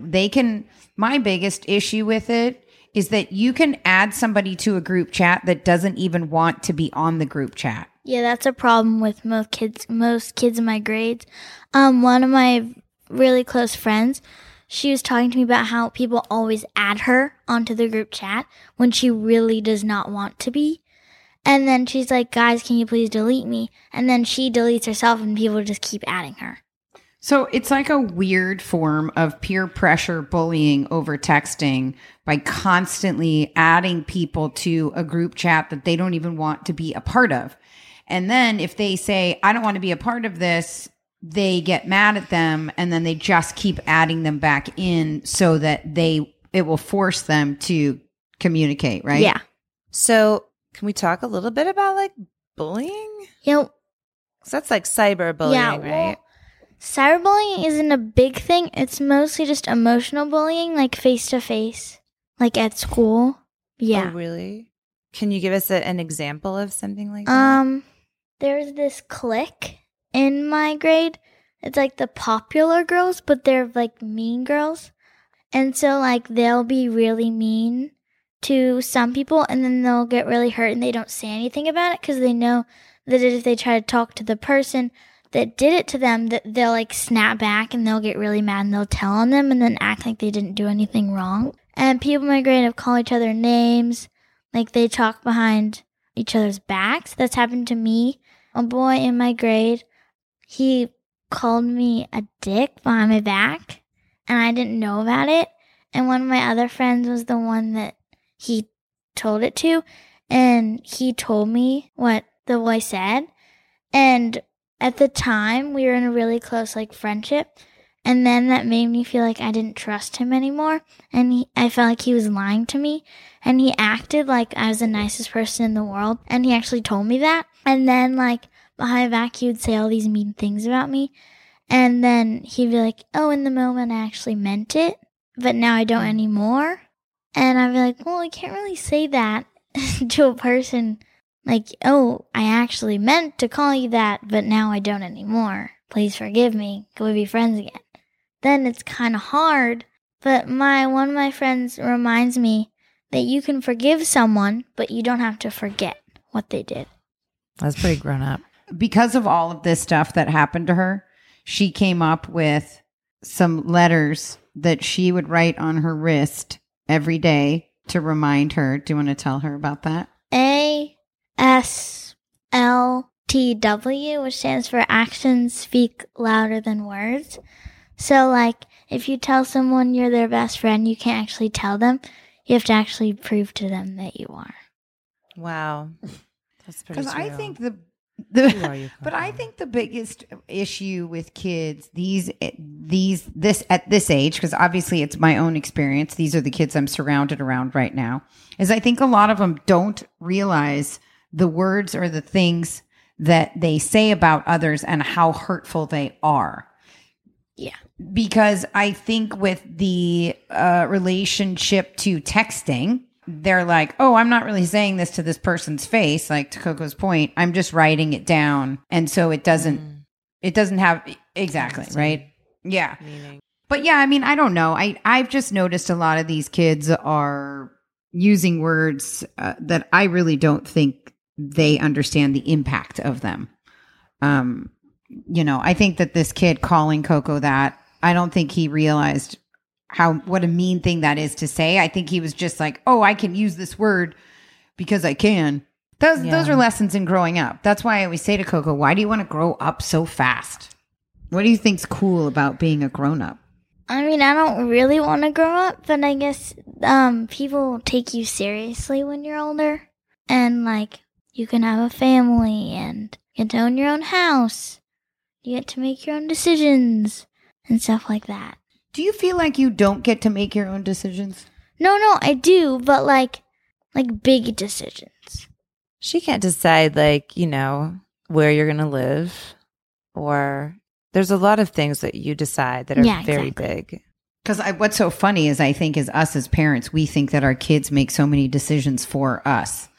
Speaker 1: my biggest issue with it is that you can add somebody to a group chat that doesn't even want to be on the group chat.
Speaker 3: Yeah, that's a problem with most kids in my grades. One of my really close friends, she was talking to me about how people always add her onto the group chat when she really does not want to be. And then she's like, guys, can you please delete me? And then she deletes herself and people just keep adding her.
Speaker 1: So it's like a weird form of peer pressure bullying over texting by constantly adding people to a group chat that they don't even want to be a part of. And then if they say, I don't want to be a part of this, they get mad at them and then they just keep adding them back in so that it will force them to communicate, right?
Speaker 3: Yeah.
Speaker 2: So can we talk a little bit about like bullying?
Speaker 3: So
Speaker 2: that's like cyberbullying, right?
Speaker 3: Cyberbullying isn't a big thing. It's mostly just emotional bullying, like face-to-face, like at school. Yeah.
Speaker 2: Oh, really? Can you give us an example of something like that?
Speaker 3: There's this clique in my grade. It's like the popular girls, but they're like mean girls. And so like they'll be really mean to some people and then they'll get really hurt and they don't say anything about it because they know that if they try to talk to the person that did it to them, that they'll like snap back and they'll get really mad and they'll tell on them and then act like they didn't do anything wrong. And people in my grade have called each other names, like they talk behind each other's backs. That's happened to me. A boy in my grade, he called me a dick behind my back and I didn't know about it. And one of my other friends was the one that he told it to, and he told me what the boy said. And at the time, we were in a really close like friendship, and then that made me feel like I didn't trust him anymore, and I felt like he was lying to me, and he acted like I was the nicest person in the world, and he actually told me that. And then like behind my back, he would say all these mean things about me, and then he'd be like, oh, in the moment I actually meant it, but now I don't anymore. And I'd be like, well, I can't really say that to a person. Like, oh, I actually meant to call you that, but now I don't anymore. Please forgive me. Can we be friends again? Then it's kind of hard. But one of my friends reminds me that you can forgive someone, but you don't have to forget what they did.
Speaker 2: That's pretty grown up.
Speaker 1: Because of all of this stuff that happened to her, she came up with some letters that she would write on her wrist every day to remind her. Do you want to tell her about that?
Speaker 3: ASLTW, which stands for Actions Speak Louder Than Words. So, like, if you tell someone you're their best friend, you can't actually tell them. You have to actually prove to them that you are.
Speaker 2: Wow. That's pretty
Speaker 1: Because I think
Speaker 2: but
Speaker 1: I think the biggest issue with kids at this age, because obviously it's my own experience, these are the kids I'm surrounded around right now, is I think a lot of them don't realize the words or the things that they say about others and how hurtful they are.
Speaker 3: Yeah.
Speaker 1: Because I think with the relationship to texting, they're like, oh, I'm not really saying this to this person's face. Like to Coco's point, I'm just writing it down. And so it doesn't have exactly. Right. Yeah.
Speaker 2: Meaning.
Speaker 1: But yeah, I mean, I don't know. I've just noticed a lot of these kids are using words that I really don't think they understand the impact of them. I think that this kid calling Coco that, I don't think he realized what a mean thing that is to say. I think he was just like, oh, I can use this word because I can. Those are lessons in growing up. That's why I always say to Coco, why do you want to grow up so fast? What do you think's cool about being a grown-up?
Speaker 3: I mean, I don't really want to grow up, but I guess people take you seriously when you're older. And, like, you can have a family and you get to own your own house. You get to make your own decisions and stuff like that.
Speaker 1: Do you feel like you don't get to make your own decisions?
Speaker 3: No, I do, but like big decisions.
Speaker 2: She can't decide, like, where you're going to live, or there's a lot of things that you decide that are very big.
Speaker 1: Because what's so funny is I think as us as parents, we think that our kids make so many decisions for us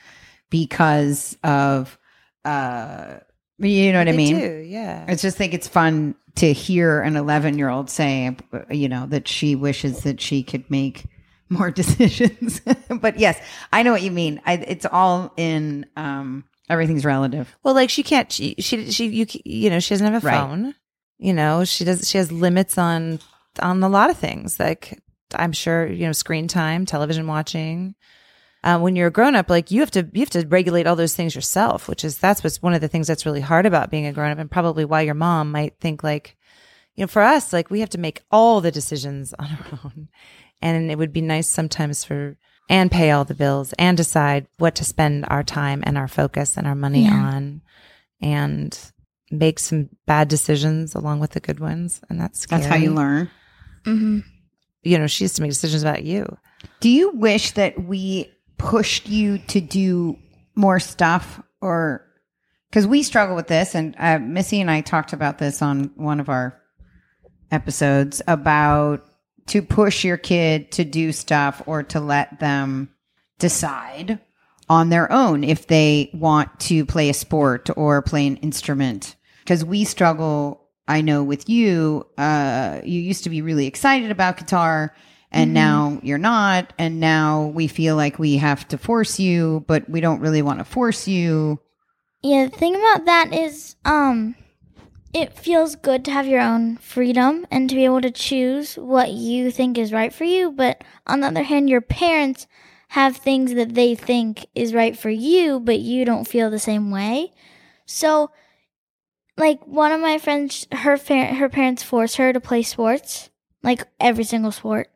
Speaker 1: because of, you know what I mean?
Speaker 2: Do, yeah.
Speaker 1: I just think it's fun to hear an 11-year-old say, that she wishes that she could make more decisions. But yes, I know what you mean. It's all in, everything's relative.
Speaker 2: Well, like she can't, she doesn't have a phone. She has limits on a lot of things. Like I'm sure, screen time, television watching. When you're a grown up, like you have to regulate all those things yourself, that's what's one of the things that's really hard about being a grown up, and probably why your mom might think like, for us, like we have to make all the decisions on our own. And it would be nice sometimes and pay all the bills and decide what to spend our time and our focus and our money on, and make some bad decisions along with the good ones. And that's scary.
Speaker 1: That's how you learn.
Speaker 3: Mm-hmm.
Speaker 2: She used to make decisions about you.
Speaker 1: Do you wish that we pushed you to do more stuff, or because we struggle with this, and Missy and I talked about this on one of our episodes about to push your kid to do stuff or to let them decide on their own if they want to play a sport or play an instrument. Because we struggle, I know with you, you used to be really excited about guitar and now you're not. And now we feel like we have to force you, but we don't really want to force you.
Speaker 3: Yeah, the thing about that is, it feels good to have your own freedom and to be able to choose what you think is right for you. But on the other hand, your parents have things that they think is right for you, but you don't feel the same way. So, like, one of my friends, her parents force her to play sports, like every single sport.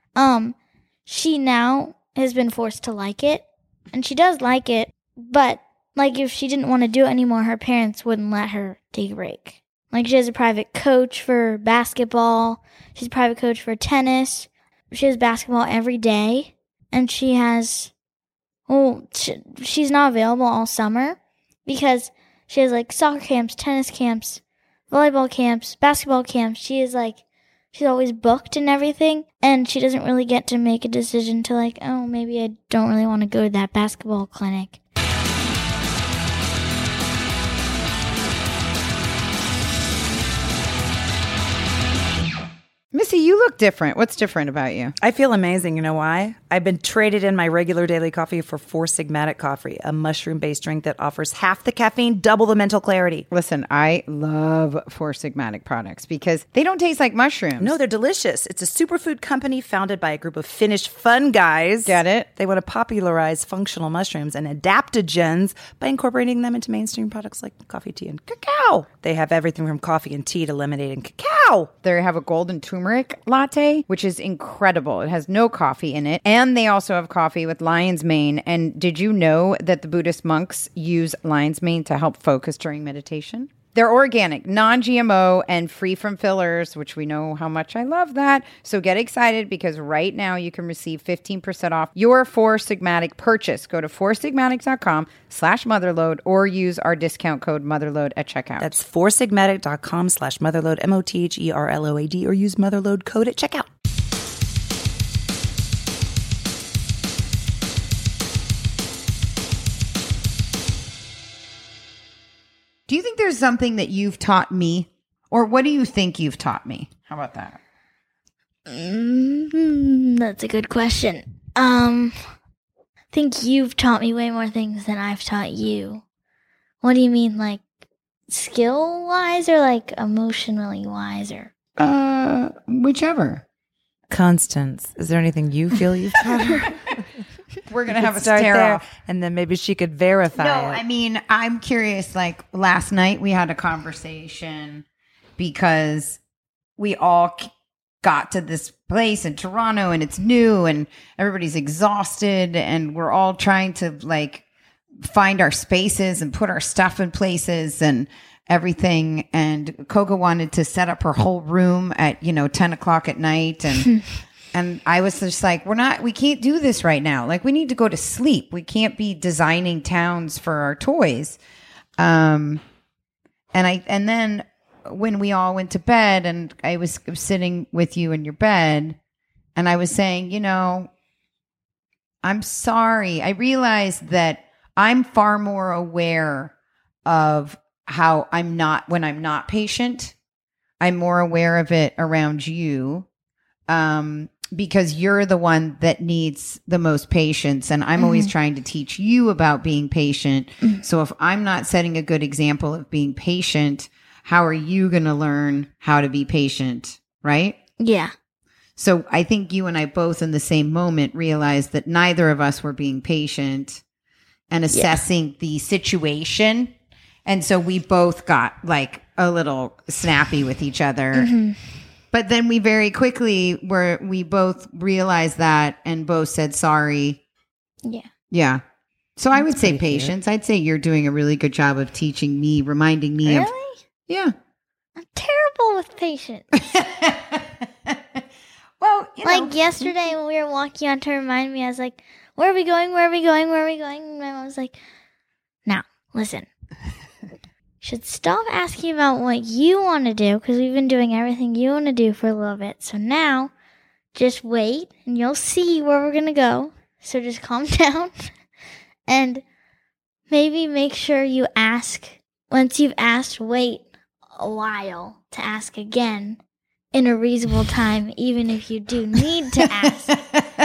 Speaker 3: She now has been forced to like it, and she does like it, but like if she didn't want to do it anymore, her parents wouldn't let her take a break. Like she has a private coach for basketball. She's a private coach for tennis. She has basketball every day. And she has, she's not available all summer because she has like soccer camps, tennis camps, volleyball camps, basketball camps. She's always booked and everything. And she doesn't really get to make a decision to like, oh, maybe I don't really want to go to that basketball clinic.
Speaker 1: Missy, you look different. What's different about you?
Speaker 2: I feel amazing. You know why? I've been traded in my regular daily coffee for Four Sigmatic Coffee, a mushroom-based drink that offers half the caffeine, double the mental clarity.
Speaker 1: Listen, I love Four Sigmatic products because they don't taste like mushrooms.
Speaker 2: No, they're delicious. It's a superfood company founded by a group of Finnish fun guys.
Speaker 1: Get it?
Speaker 2: They want to popularize functional mushrooms and adaptogens by incorporating them into mainstream products like coffee, tea, and cacao. They have everything from coffee and tea to lemonade and cacao.
Speaker 1: They have a golden turmeric latte, which is incredible. It has no coffee in it. And they also have coffee with lion's mane. And did you know that the Buddhist monks use lion's mane to help focus during meditation? They're organic, non-GMO, and free from fillers, which we know how much I love that. So get excited because right now you can receive 15% off your Four Sigmatic purchase. Go to foursigmatic.com/motherload or use our discount code motherload at checkout.
Speaker 2: That's foursigmatic.com/motherload, MOTHERLOAD, or use motherload code at checkout.
Speaker 1: Do you think there's something that you've taught me? Or what do you think you've taught me? How about that?
Speaker 3: That's a good question. I think you've taught me way more things than I've taught you. What do you mean, like skill-wise or like emotionally wise? Or
Speaker 1: whichever.
Speaker 2: Constance, is there anything you feel you've taught her?
Speaker 1: We're going to have a
Speaker 2: start
Speaker 1: stare
Speaker 2: there,
Speaker 1: off.
Speaker 2: and then maybe she could verify
Speaker 1: No,
Speaker 2: it.
Speaker 1: I mean, I'm curious. Like last night we had a conversation because we all got to this place in Toronto and it's new and everybody's exhausted and we're all trying to like find our spaces and put our stuff in places and everything. And Coco wanted to set up her whole room at, 10 o'clock at night. And, and I was just like, we can't do this right now. Like we need to go to sleep. We can't be designing towns for our toys. And then when we all went to bed and I was sitting with you in your bed and I was saying, I'm sorry. I realized that I'm far more aware of how when I'm not patient, I'm more aware of it around you. Because you're the one that needs the most patience. And I'm always trying to teach you about being patient. So if I'm not setting a good example of being patient, how are you going to learn how to be patient? Right?
Speaker 3: Yeah.
Speaker 1: So I think you and I both in the same moment realized that neither of us were being patient and assessing the situation. And so we both got like a little snappy with each other. But then we very quickly we both realized that and both said sorry.
Speaker 3: Yeah.
Speaker 1: Yeah. So I would say patience. I'd say you're doing a really good job of teaching me, reminding me of.
Speaker 3: Really?
Speaker 1: Yeah.
Speaker 3: I'm terrible with patience.
Speaker 1: Well,
Speaker 3: like yesterday when we were walking on to remind me, I was like, where are we going? Where are we going? Where are we going? And my mom was like, now, listen. Should stop asking about what you want to do because we've been doing everything you want to do for a little bit. So now, just wait and you'll see where we're going to go. So just calm down and maybe make sure you ask. Once you've asked, wait a while to ask again in a reasonable time, even if you do need to ask.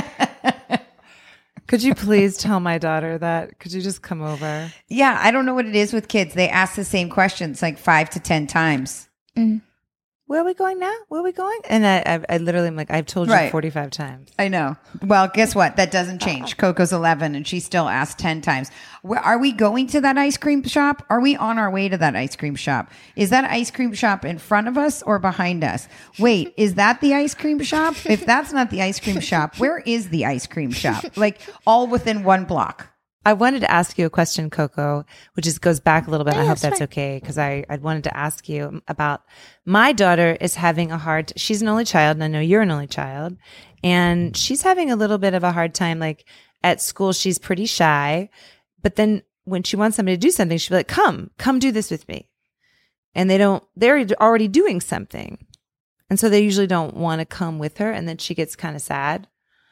Speaker 2: Could you please tell my daughter that? Could you just come over?
Speaker 1: Yeah, I don't know what it is with kids. They ask the same questions like 5 to 10 times.
Speaker 2: Where are we going now? Where are we going? And I literally am like, I've told you 45 times.
Speaker 1: I know. Well, guess what? That doesn't change. Coco's 11 and she still asks 10 times. Are we going to that ice cream shop? Are we on our way to that ice cream shop? Is that ice cream shop in front of us or behind us? Wait, is that the ice cream shop? If that's not the ice cream shop, where is the ice cream shop? Like all within one block.
Speaker 2: I wanted to ask you a question, Coco, which goes back a little bit. I hope that's okay because I wanted to ask you about my daughter is having she's an only child and I know you're an only child and she's having a little bit of a hard time. Like at school, she's pretty shy, but then when she wants somebody to do something, she'll be like, come do this with me. And they're already doing something. And so they usually don't want to come with her. And then she gets kind of sad.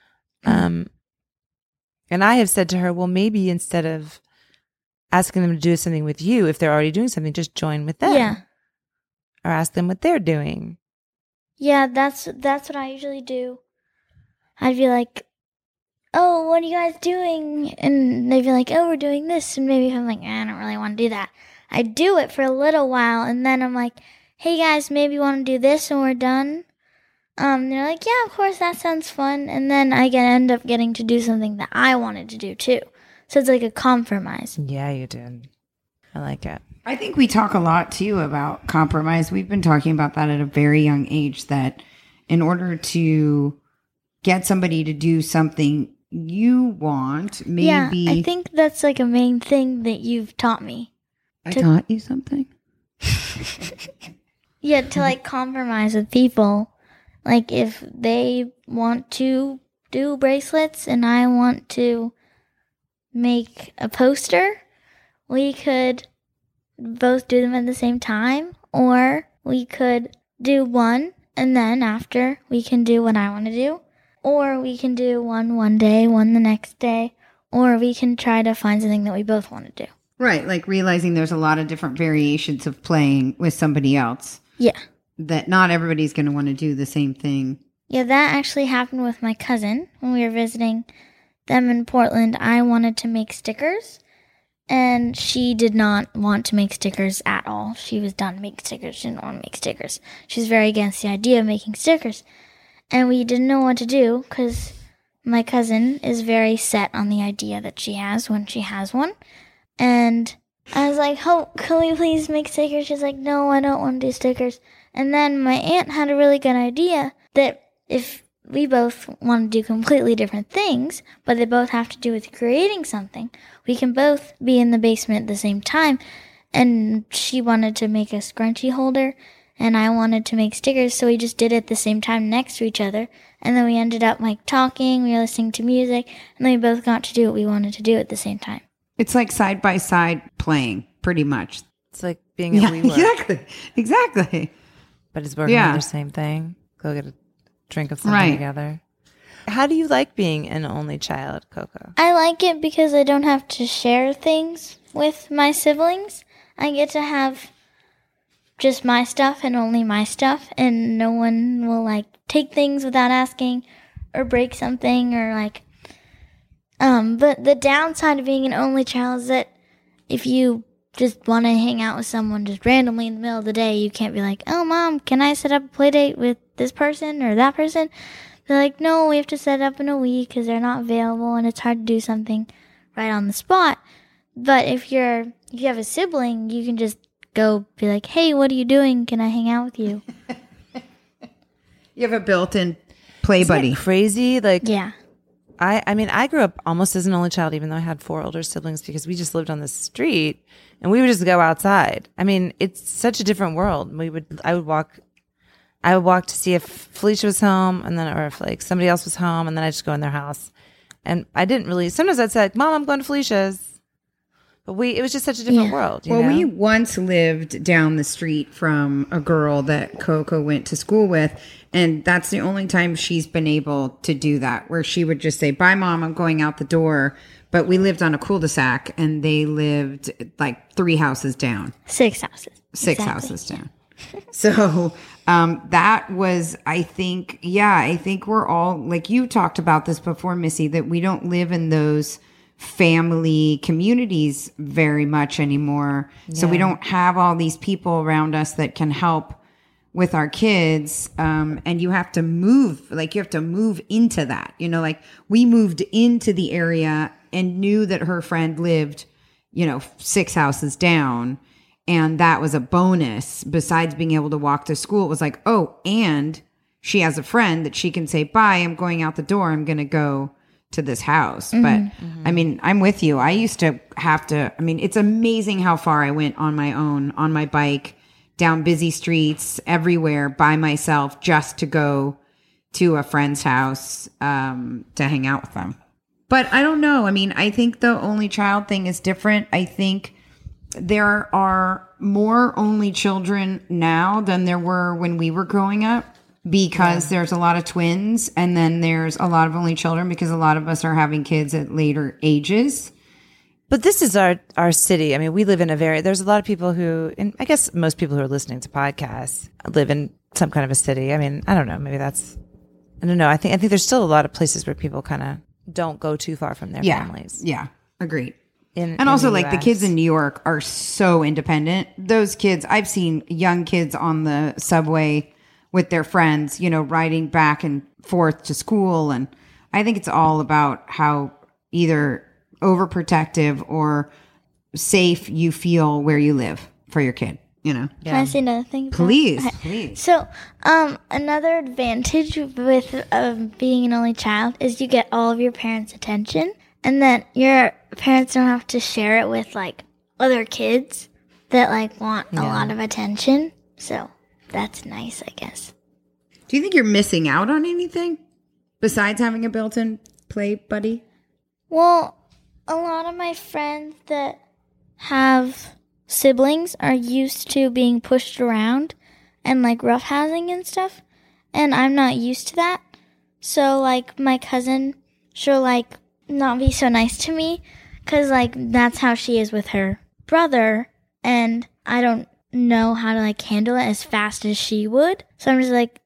Speaker 2: And I have said to her, well, maybe instead of asking them to do something with you, if they're already doing something, just join with them.
Speaker 3: Yeah.
Speaker 2: Or ask them what they're doing.
Speaker 3: Yeah, that's what I usually do. I'd be like, oh, what are you guys doing? And they'd be like, oh, we're doing this. And maybe if I'm like, I don't really want to do that. I do it for a little while. And then I'm like, hey, guys, maybe you want to do this when we're done? They're like, yeah, of course, that sounds fun. And then I end up getting to do something that I wanted to do, too. So it's like a compromise.
Speaker 2: Yeah, you did. I like it.
Speaker 1: I think we talk a lot, too, about compromise. We've been talking about that at a very young age, that in order to get somebody to do something you want, maybe...
Speaker 3: Yeah, I think that's like a main thing that you've taught me.
Speaker 1: I taught you something?
Speaker 3: Yeah, to like compromise with people. Like, if they want to do bracelets and I want to make a poster, we could both do them at the same time, or we could do one and then after we can do what I want to do, or we can do one day, one the next day, or we can try to find something that we both want to do.
Speaker 1: Right, like realizing there's a lot of different variations of playing with somebody else.
Speaker 3: Yeah.
Speaker 1: That not everybody's going to want to do the same thing.
Speaker 3: Yeah, that actually happened with my cousin when we were visiting them in Portland. I wanted to make stickers, and she did not want to make stickers at all. She was done making stickers. She didn't want to make stickers. She's very against the idea of making stickers. And we didn't know what to do because my cousin is very set on the idea that she has when she has one. And I was like, oh, can we please make stickers? She's like, no, I don't want to do stickers. And then my aunt had a really good idea that if we both want to do completely different things, but they both have to do with creating something, we can both be in the basement at the same time. And she wanted to make a scrunchie holder, and I wanted to make stickers, so we just did it at the same time next to each other. And then we ended up like talking, we were listening to music, and then we both got to do what we wanted to do at the same time.
Speaker 1: It's like side by side playing, pretty much.
Speaker 2: It's like being at WeWork.
Speaker 1: Exactly.
Speaker 2: But it's working on the same thing. Go get a drink of something together. How do you like being an only child, Coco?
Speaker 3: I like it because I don't have to share things with my siblings. I get to have just my stuff and only my stuff, and no one will like take things without asking or break something or like but the downside of being an only child is that if you just want to hang out with someone just randomly in the middle of the day, you can't be like, oh mom, can I set up a play date with this person or that person? They're like, no, we have to set it up in a week because they're not available and it's hard to do something right on the spot. But if you have a sibling, you can just go be like, hey, what are you doing? Can I hang out with you?
Speaker 1: You have a built-in play buddy.
Speaker 2: Crazy. Like,
Speaker 3: yeah.
Speaker 2: I mean, I grew up almost as an only child, even though I had 4 older siblings, because we just lived on the street and we would just go outside. I mean, it's such a different world. I would walk to see if Felicia was home, and then, or if like somebody else was home, and then I'd just go in their house. And I didn't really. Sometimes I'd say, like, Mom, I'm going to Felicia's. But it was just such a different world.
Speaker 1: Well, we once lived down the street from a girl that Coco went to school with. And that's the only time she's been able to do that, where she would just say, bye, Mom, I'm going out the door. But we lived on a cul-de-sac, and they lived like 3 houses down.
Speaker 3: 6 houses.
Speaker 1: 6 houses down. So that was, I think we're all, like you talked about this before, Missy, that we don't live in those family communities very much anymore. Yeah. So we don't have all these people around us that can help with our kids. And you have to move into that, like we moved into the area and knew that her friend lived, 6 houses down. And that was a bonus. Besides being able to walk to school, it was like, oh, and she has a friend that she can say, bye, I'm going out the door. I'm going to go to this house. But I mean, I'm with you. I used to it's amazing how far I went on my own, on my bike, down busy streets, everywhere by myself, just to go to a friend's house, to hang out with them. But I don't know. I mean, I think the only child thing is different. I think there are more only children now than there were when we were growing up, because there's a lot of twins, and then there's a lot of only children because a lot of us are having kids at later ages.
Speaker 2: But this is our city. I mean, we live in there's a lot of people who, and I guess most people who are listening to podcasts live in some kind of a city. I mean, I don't know. Maybe I don't know. I think there's still a lot of places where people kind of don't go too far from their families.
Speaker 1: Yeah. Agreed. And also, like, the kids in New York are so independent. Those kids, I've seen young kids on the subway with their friends, riding back and forth to school. And I think it's all about how either overprotective or safe you feel where you live for your kid,
Speaker 3: Can I say another thing?
Speaker 1: Please.
Speaker 3: So, another advantage with being an only child is you get all of your parents' attention, and then your parents don't have to share it with like other kids that like want a lot of attention. So that's nice, I guess.
Speaker 1: Do you think you're missing out on anything besides having a built-in play buddy?
Speaker 3: Well, a lot of my friends that have siblings are used to being pushed around and like roughhousing and stuff, and I'm not used to that. So like my cousin, she'll like not be so nice to me because like that's how she is with her brother, and I don't know how to like handle it as fast as she would. So I'm just like,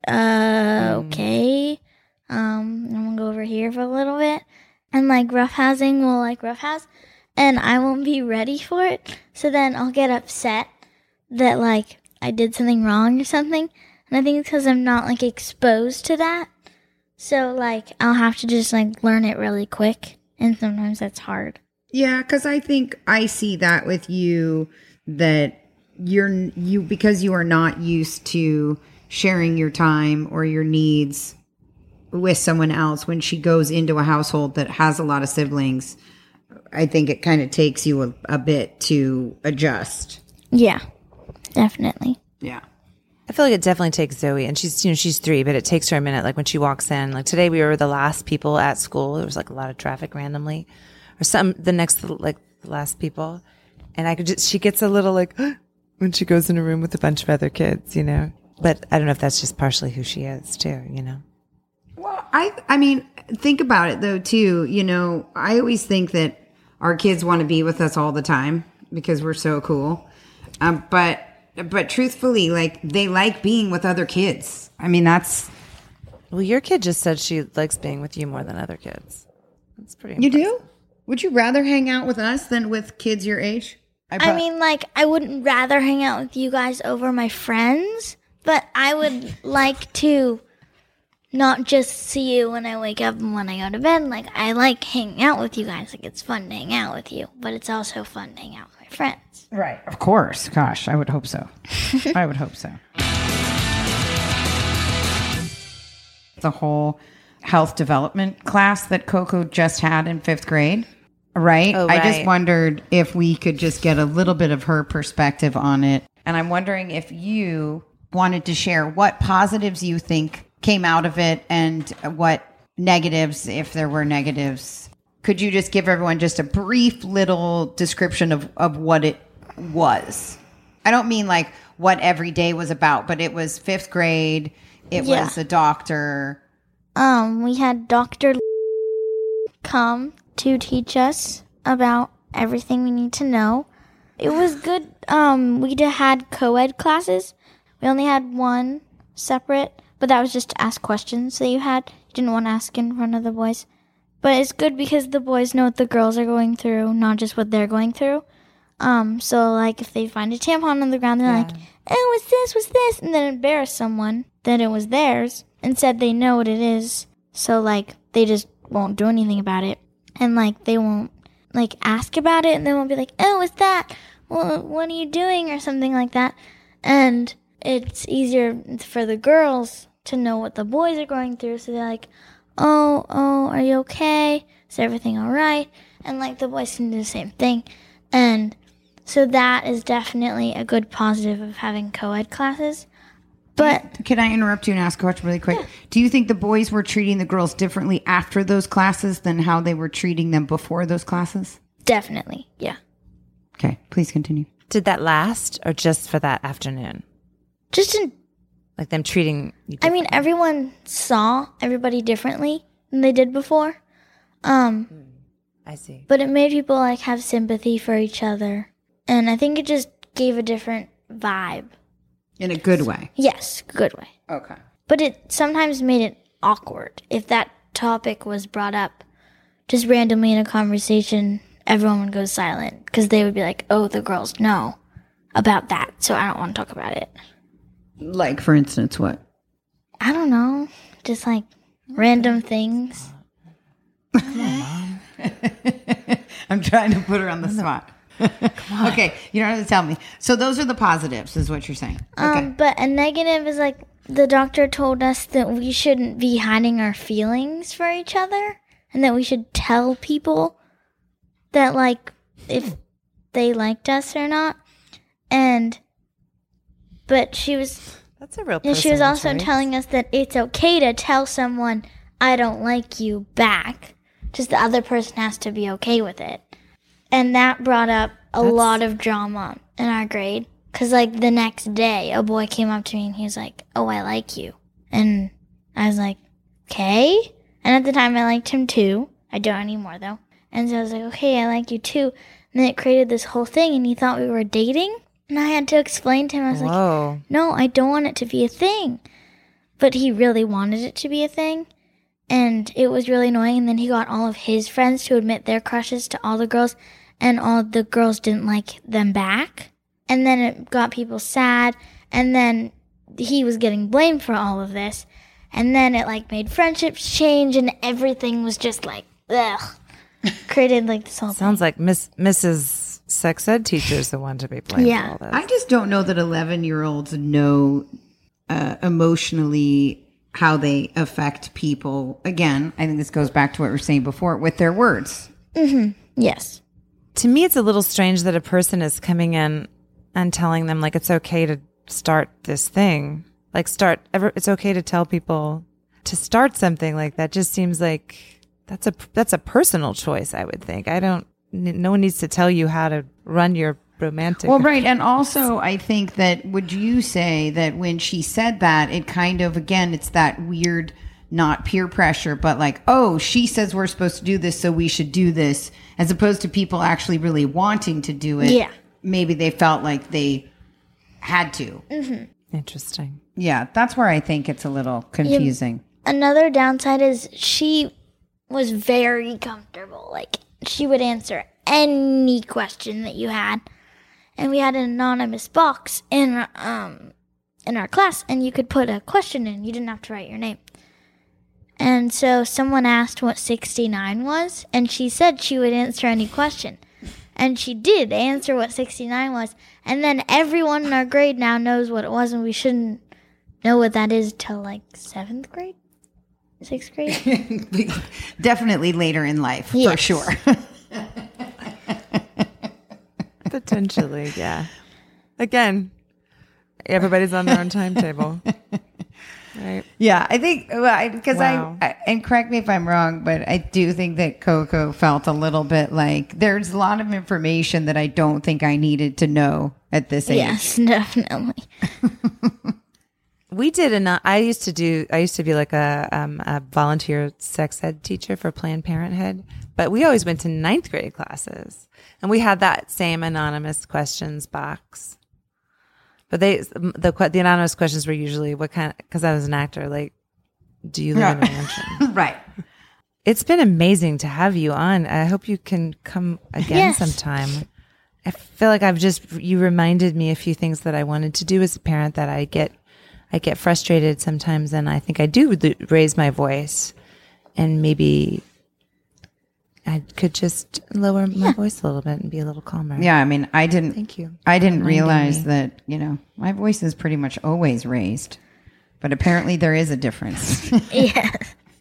Speaker 3: okay, I'm gonna go over here for a little bit, and like roughhousing will like roughhouse, and I won't be ready for it. So then I'll get upset that like I did something wrong or something, and I think it's because I'm not like exposed to that. So like I'll have to just like learn it really quick, and sometimes that's hard.
Speaker 1: Yeah, because I think I see that with you, that you because you are not used to sharing your time or your needs with someone else. When she goes into a household that has a lot of siblings, I think it kind of takes you a bit to adjust.
Speaker 3: Yeah, definitely.
Speaker 1: Yeah.
Speaker 2: I feel like it definitely takes Zoe, and she's 3, but it takes her a minute. Like when she walks in, like today we were the last people at school. There was like a lot of traffic randomly, or the last people. And she gets a little like when she goes in a room with a bunch of other kids, but I don't know if that's just partially who she is too,
Speaker 1: Well, I mean, think about it though too. I always think that our kids want to be with us all the time because we're so cool. But but truthfully, like, they like being with other kids. I mean, that's...
Speaker 2: Well, your kid just said she likes being with you more than other kids. That's pretty
Speaker 1: You
Speaker 2: impressive.
Speaker 1: do? Would you rather hang out with us than with kids your age?
Speaker 3: I mean, like, I wouldn't rather hang out with you guys over my friends, but I would like to not just see you when I wake up and when I go to bed. Like, I like hanging out with you guys. Like, it's fun to hang out with you, but it's also fun to hang out with my friends.
Speaker 1: Right. Of course. Gosh, I would hope so. I would hope so. The whole health development class that Coco just had in 5th grade, right?
Speaker 2: Oh,
Speaker 1: I just
Speaker 2: right.
Speaker 1: wondered if we could just get a little bit of her perspective on it. And I'm wondering if you wanted to share what positives you think came out of it and what negatives, if there were negatives. Could you just give everyone just a brief little description of what it was? I don't mean like what every day was about, but it was 5th grade. It was a doctor.
Speaker 3: We had Dr. come to teach us about everything we need to know. It was good. We had co-ed classes. We only had one separate, but that was just to ask questions that you didn't want to ask in front of the boys. But it's good because the boys know what the girls are going through, not just what they're going through. So like if they find a tampon on the ground, they're like, "Oh, what's this?" and then embarrass someone that it was theirs and said they know what it is. So like they just won't do anything about it, and like they won't like ask about it, and they won't be like, "Oh, what's that? Well, what are you doing?" or something like that. And it's easier for the girls to know what the boys are going through, so they're like, oh, are you okay? Is everything all right? And like the boys can do the same thing. And so that is definitely a good positive of having co-ed classes. But
Speaker 1: can I interrupt you and ask a question really quick? Yeah. Do you think the boys were treating the girls differently after those classes than how they were treating them before those classes?
Speaker 3: Definitely, yeah.
Speaker 1: Okay, please continue.
Speaker 2: Did that last or just for that afternoon?
Speaker 3: Just in...
Speaker 2: Like them treating you
Speaker 3: I mean, everyone saw everybody differently than they did before.
Speaker 2: I see.
Speaker 3: But it made people like have sympathy for each other. And I think it just gave a different vibe.
Speaker 1: In a good way?
Speaker 3: Yes, good way.
Speaker 1: Okay.
Speaker 3: But it sometimes made it awkward. If that topic was brought up just randomly in a conversation, everyone would go silent because they would be like, oh, the girls know about that, so I don't want to talk about it.
Speaker 1: Like, for instance, what?
Speaker 3: I don't know. Just like random things.
Speaker 2: Come on, Mom.
Speaker 1: I'm trying to put her on the spot. Okay, you don't have to tell me. So those are the positives, is what you're saying. Okay.
Speaker 3: But a negative is like the doctor told us that we shouldn't be hiding our feelings for each other, and that we should tell people that like if they liked us or not. But she was...
Speaker 2: That's a real
Speaker 3: And she was also telling us that it's okay to tell someone, I don't like you, back. Just the other person has to be okay with it. And that brought up a lot of drama in our grade. Because, like, the next day, a boy came up to me and he was like, oh, I like you. And I was like, okay. And at the time, I liked him too. I don't anymore, though. And so I was like, okay, I like you too. And then it created this whole thing, and he thought we were dating. And I had to explain to him, I was like, no, I don't want it to be a thing. But he really wanted it to be a thing. And it was really annoying. And then he got all of his friends to admit their crushes to all the girls. And all the girls didn't like them back. And then it got people sad. And then he was getting blamed for all of this. And then it like made friendships change. And everything was just like, ugh. Created like this whole
Speaker 2: Sounds like Mrs. Sex ed teacher's the one to be blamed for all this.
Speaker 1: I just don't know that 11-year-olds know emotionally how they affect people. Again, I think this goes back to what we were saying before with their words.
Speaker 3: Mm-hmm. Yes.
Speaker 2: To me, it's a little strange that a person is coming in and telling them like it's okay to start this thing. Like it's okay to tell people to start something like that. Just seems like that's a personal choice, I would think. No one needs to tell you how to run your romantic.
Speaker 1: Well, right. And also, I think that, would you say that when she said that, it kind of, again, it's that weird, not peer pressure, but like, oh, she says we're supposed to do this, so we should do this, as opposed to people actually really wanting to do it.
Speaker 3: Yeah.
Speaker 1: Maybe they felt like they had to.
Speaker 2: Interesting.
Speaker 1: Yeah, that's where I think it's a little confusing.
Speaker 3: Another downside is she was very comfortable. Like, she would answer any question that you had. And we had an anonymous box in our class, and you could put a question in. You didn't have to write your name. And so someone asked what 69 was, and she said she would answer any question. And she did answer what 69 was. And then everyone in our grade now knows what it was, and we shouldn't know what that is till like 7th grade? 6th grade?
Speaker 1: Definitely later in life, for sure.
Speaker 2: Potentially, yeah. Again, everybody's on their own timetable. Right.
Speaker 1: Yeah, I think, because I, and correct me if I'm wrong, but I do think that Coco felt a little bit like there's a lot of information that I don't think I needed to know at this age.
Speaker 3: Yes, definitely.
Speaker 2: We did I used to be like a volunteer sex ed teacher for Planned Parenthood, but we always went to 9th grade classes, and we had that same anonymous questions box. But the anonymous questions were usually what kind, because I was an actor, like, do you live in a mansion?
Speaker 1: Right.
Speaker 2: It's been amazing to have you on. I hope you can come again sometime. I feel like you reminded me a few things that I wanted to do as a parent that I get frustrated sometimes, and I think I do raise my voice, and maybe I could just lower my voice a little bit and be a little calmer.
Speaker 1: Yeah, I mean, Thank you. I didn't realize that, my voice is pretty much always raised, but apparently there is a difference.
Speaker 3: Yeah.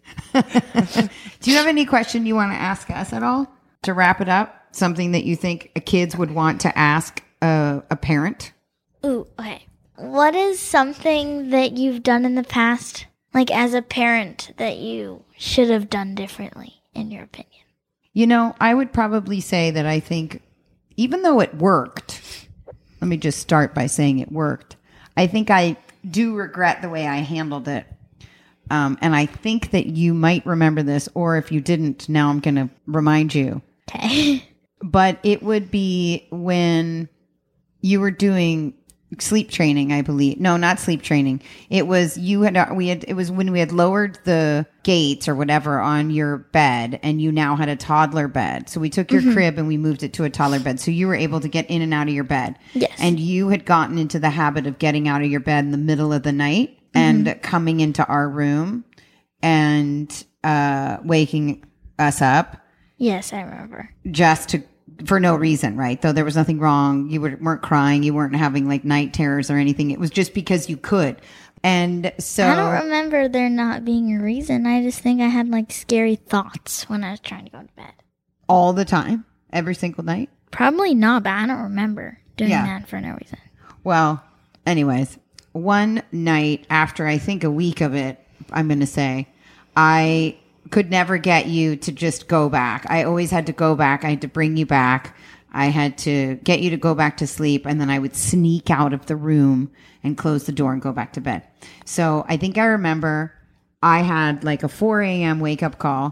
Speaker 1: Do you have any question you want to ask us at all to wrap it up? Something that you think kids would want to ask a parent?
Speaker 3: Ooh, okay. What is something that you've done in the past, like as a parent, that you should have done differently, in your opinion?
Speaker 1: I would probably say that I think, even though it worked, let me just start by saying it worked. I think I do regret the way I handled it. And I think that you might remember this, or if you didn't, now I'm going to remind you.
Speaker 3: Okay.
Speaker 1: But it would be when you were doing sleep training, I believe. No, not sleep training. It was it was when we had lowered the gates or whatever on your bed, and you now had a toddler bed. So we took your crib and we moved it to a toddler bed. So you were able to get in and out of your bed.
Speaker 3: Yes.
Speaker 1: And you had gotten into the habit of getting out of your bed in the middle of the night and coming into our room and waking us up.
Speaker 3: Yes, I remember.
Speaker 1: For no reason, right? Though there was nothing wrong. You weren't crying. You weren't having like night terrors or anything. It was just because you could. And so
Speaker 3: I don't remember there not being a reason. I just think I had like scary thoughts when I was trying to go to bed.
Speaker 1: All the time? Every single night?
Speaker 3: Probably not, but I don't remember doing that for no reason.
Speaker 1: Well, anyways, one night after I think a week of it, I'm going to say, I could never get you to just go back. I always had to go back. I had to bring you back. I had to get you to go back to sleep, and then I would sneak out of the room and close the door and go back to bed. So I think I remember I had like a 4 a.m. wake up call,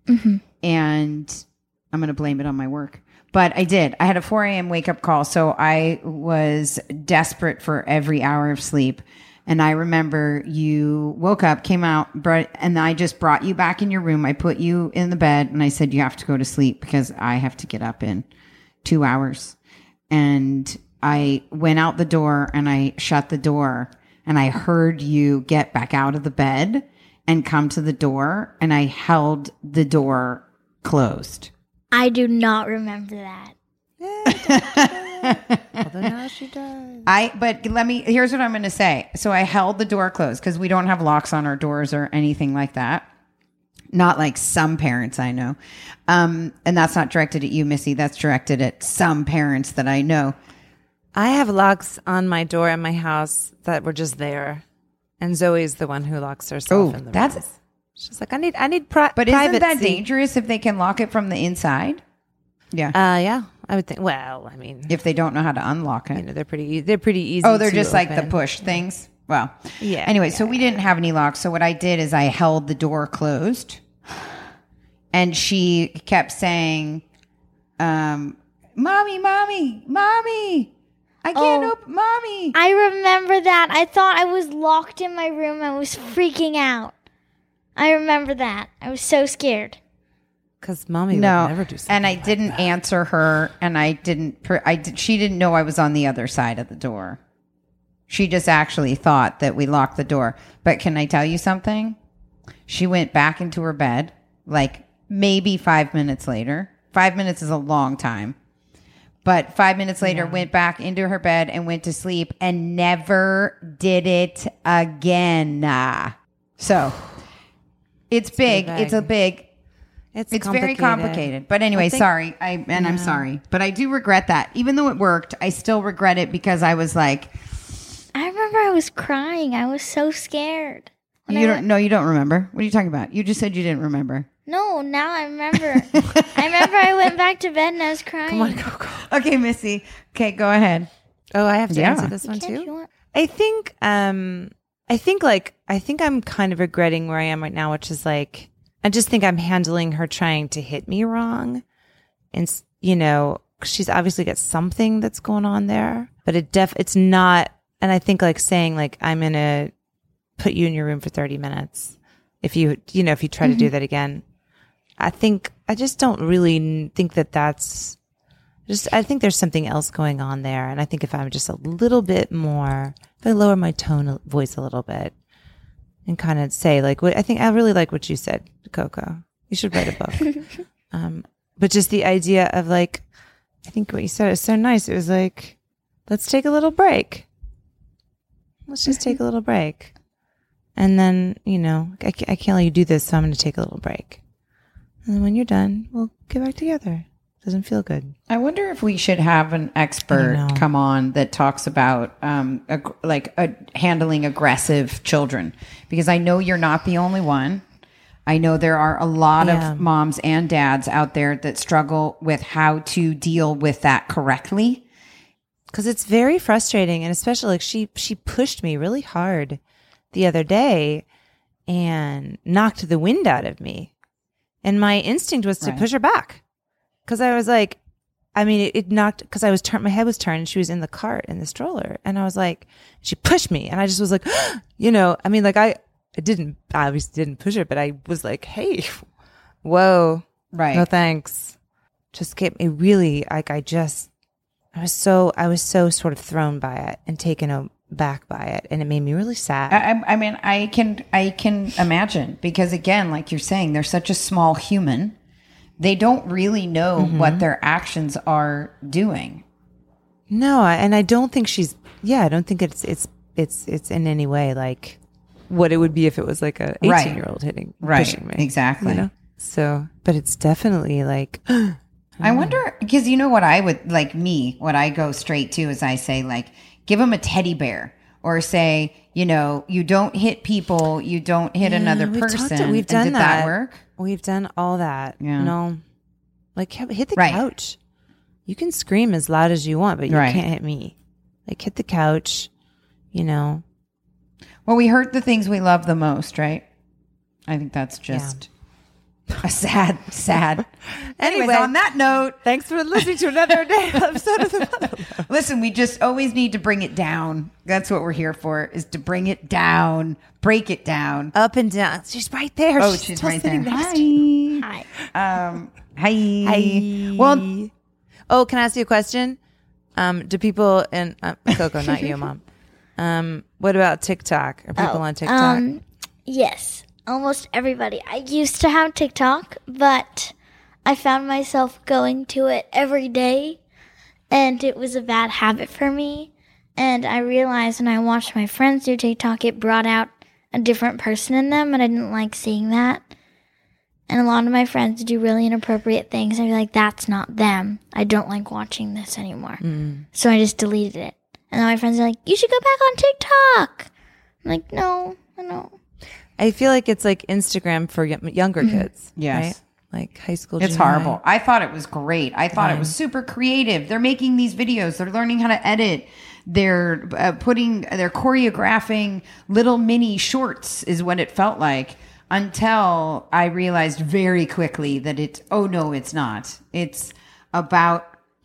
Speaker 1: and I'm going to blame it on my work. But I did. I had a 4 a.m. wake up call, so I was desperate for every hour of sleep. And I remember you woke up, came out, and I just brought you back in your room. I put you in the bed, and I said, you have to go to sleep because I have to get up in 2 hours. And I went out the door, and I shut the door, and I heard you get back out of the bed and come to the door, and I held the door closed.
Speaker 3: I do not remember that.
Speaker 2: Although now she does.
Speaker 1: Here's what I'm going to say. So I held the door closed because we don't have locks on our doors or anything like that. Not like some parents I know. And that's not directed at you, Missy. That's directed at some parents that I know.
Speaker 2: I have locks on my door in my house that were just there. And Zoe's the one who locks herself in the room. She's like, I need privacy.
Speaker 1: But isn't that dangerous if they can lock it from the inside? Yeah.
Speaker 2: Yeah. I would think. Well, I mean,
Speaker 1: if they don't know how to unlock it,
Speaker 2: they're pretty easy.
Speaker 1: Oh, they're just like the push things. Well,
Speaker 2: yeah.
Speaker 1: Anyway, so we didn't have any locks. So what I did is I held the door closed, and she kept saying, "Mommy, mommy, mommy, I can't open, Mommy.
Speaker 3: I remember that. I thought I was locked in my room. I was freaking out. I remember that. I was so scared.
Speaker 2: Because Mommy would never do something.
Speaker 1: And I didn't answer her, and she didn't know I was on the other side of the door. She just actually thought that we locked the door. But can I tell you something? She went back into her bed, like maybe 5 minutes later. 5 minutes is a long time. But 5 minutes later, went back into her bed and went to sleep and never did it again. So it's big. It's a big. It's very complicated. But anyway, sorry. I'm sorry. But I do regret that. Even though it worked, I still regret it because I was like...
Speaker 3: I remember I was crying. I was so scared.
Speaker 1: You don't remember? What are you talking about? You just said you didn't remember.
Speaker 3: No, now I remember. I went back to bed and I was crying.
Speaker 2: Come on, go.
Speaker 1: Okay, Missy. Okay, go ahead.
Speaker 2: Oh, I have to answer this one too? I think I'm kind of regretting where I am right now, which is like... I just think I'm handling her trying to hit me wrong. And, she's obviously got something that's going on there, but it's not. And I think like saying like, I'm going to put you in your room for 30 minutes. If you try to do that again, I just don't really think that's just, I think there's something else going on there. And I think if I'm just a little bit more, if I lower my voice a little bit, and kind of say like what I really like what you said, Coco. You should write a book. But just the idea of like, I think what you said is so nice. It was like, let's take a little break. Let's just take a little break. And then, I can't let you do this, so I'm going to take a little break. And then when you're done, we'll get back together. Doesn't feel good.
Speaker 1: I wonder if we should have an expert come on that talks about handling aggressive children, because I know you're not the only one. I know there are a lot of moms and dads out there that struggle with how to deal with that correctly.
Speaker 2: Because it's very frustrating, and especially like she pushed me really hard the other day and knocked the wind out of me, and my instinct was to push her back. Because I was like, it knocked, because my head was turned and she was in the cart in the stroller. And I was like, she pushed me. And I just was like, I obviously didn't push her, but I was like, hey, whoa.
Speaker 1: Right.
Speaker 2: No thanks. Just get me really, like, I was so sort of thrown by it and taken aback by it. And it made me really sad.
Speaker 1: I can imagine, because again, like you're saying, they're such a small human. They don't really know what their actions are doing.
Speaker 2: No, and I don't think I don't think it's in any way like what it would be if it was like a 18-year-old pushing me.
Speaker 1: Exactly.
Speaker 2: So, but it's definitely like,
Speaker 1: I wonder, because what I would, like what I go straight to is I say like, give them a teddy bear, or say, you don't hit people, you don't hit another person.
Speaker 2: We've done
Speaker 1: did that work?
Speaker 2: We've done all that.
Speaker 1: Yeah.
Speaker 2: No, like hit the couch. You can scream as loud as you want, but you can't hit me. Like hit the couch, Well,
Speaker 1: we hurt the things we love the most, right? I think that's just a sad. Anyways, on that note,
Speaker 2: thanks for listening to another episode of the Mother.
Speaker 1: Listen, we just always need to bring it down. That's what we're here for, is to bring it down, break it down.
Speaker 2: Up and down. She's right there.
Speaker 1: Oh, she's right there.
Speaker 3: Hi.
Speaker 1: Hi.
Speaker 2: Well, can I ask you a question? Do people in Coco, not you, Mom. What about TikTok? Are people on TikTok?
Speaker 3: Yes. Almost everybody. I used to have TikTok, but I found myself going to it every day, and it was a bad habit for me. And I realized when I watched my friends do TikTok, it brought out a different person in them, and I didn't like seeing that. And a lot of my friends do really inappropriate things. I'd be like, that's not them. I don't like watching this anymore. So I just deleted it. And then my friends are like, you should go back on TikTok. I'm like, no, I don't.
Speaker 2: I feel like it's like Instagram for younger kids.
Speaker 1: Yes.
Speaker 2: Right? Like high school.
Speaker 1: It's horrible. I thought it was great. I thought it was super creative. They're making these videos. They're learning how to edit. They're they're choreographing little mini shorts is what it felt like, until I realized very quickly that it's not. It's about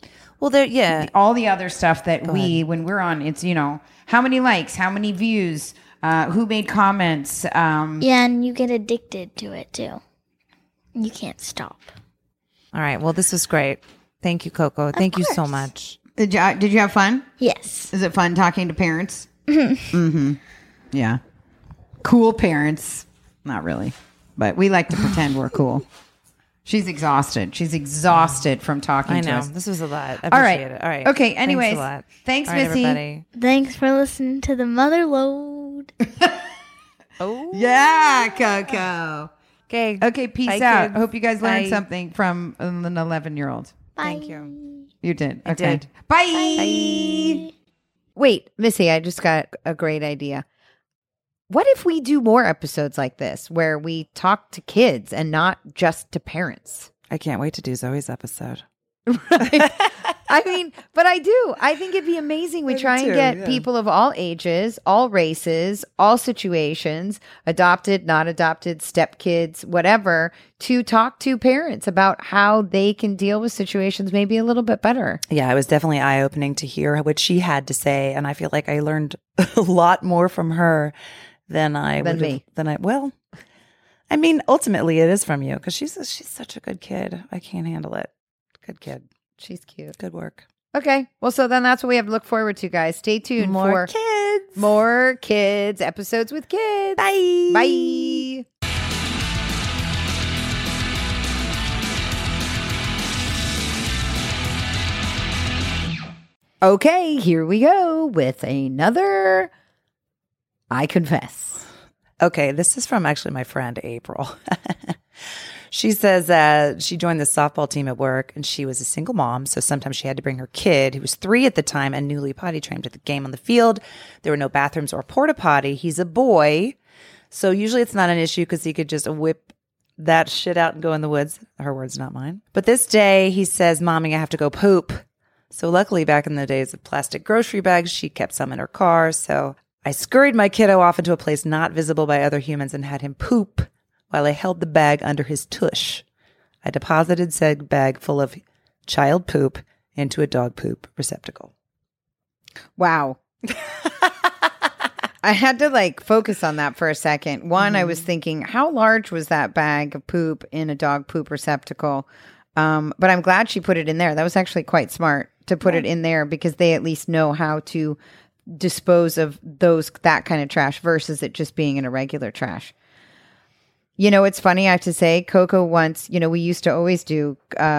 Speaker 2: Well, there, yeah.
Speaker 1: All the other stuff that when we're on, it's, how many likes, how many views, who made comments.
Speaker 3: Yeah, and you get addicted to it too. You can't stop.
Speaker 2: All right. Well, this was great. Thank you, Coco. Thank you so much.
Speaker 1: Did you have fun?
Speaker 3: Yes.
Speaker 1: Is it fun talking to parents? Mm-hmm. Yeah. Cool parents. Not really. But we like to pretend we're cool. She's exhausted. She's exhausted from talking to us.
Speaker 2: This was a lot. I
Speaker 1: All right.
Speaker 2: appreciate it. All right.
Speaker 1: Okay. Anyways.
Speaker 2: Thanks a lot.
Speaker 1: Thanks,
Speaker 2: All right,
Speaker 1: Missy.
Speaker 2: everybody.
Speaker 3: Thanks for listening to the Mother Load.
Speaker 2: Oh.
Speaker 1: Yeah, Coco.
Speaker 2: Okay.
Speaker 1: Okay. Peace
Speaker 2: Bye,
Speaker 1: out.
Speaker 2: kids.
Speaker 1: Hope you guys learned
Speaker 2: Bye.
Speaker 1: something from an 11-year-old.
Speaker 3: Bye.
Speaker 2: Thank you.
Speaker 1: You did.
Speaker 2: I
Speaker 1: Okay.
Speaker 2: did.
Speaker 1: Bye. Wait, Missy, I just got a great idea. What if we do more episodes like this where we talk to kids and not just to parents?
Speaker 2: I can't wait to do Zoe's episode.
Speaker 1: I mean, but I do. I think it'd be amazing. We try and get people of all ages, all races, all situations, adopted, not adopted, stepkids, whatever, to talk to parents about how they can deal with situations maybe a little bit better.
Speaker 2: Yeah, it was definitely eye-opening to hear what she had to say, and I feel like I learned a lot more from her than I mean, ultimately it is from you because she's such a good kid. I can't handle it. Good kid.
Speaker 1: She's cute.
Speaker 2: Good work.
Speaker 1: Okay. Well, so then that's what we have to look forward to, guys. Stay tuned for
Speaker 2: kids.
Speaker 1: more kids, episodes with kids.
Speaker 2: Bye.
Speaker 1: Bye. Okay, here we go with another I Confess.
Speaker 2: Okay, this is from actually my friend April. She says she joined the softball team at work and she was a single mom. So sometimes she had to bring her kid, who was 3 at the time and newly potty trained, to the game on the field. There were no bathrooms or porta potty. He's a boy. So usually it's not an issue because he could just whip that shit out and go in the woods. Her words, not mine. But this day he says, "Mommy, I have to go poop." So luckily back in the days of plastic grocery bags, she kept some in her car. So I scurried my kiddo off into a place not visible by other humans and had him poop while I held the bag under his tush. I deposited said bag full of child poop into a dog poop receptacle.
Speaker 1: Wow. I had to focus on that for a second. One, I was thinking, how large was that bag of poop in a dog poop receptacle? But I'm glad she put it in there. That was actually quite smart to put it in there because they at least know how to dispose of that kind of trash versus it just being in a regular trash. It's funny, I have to say, Coco once, we used to always do,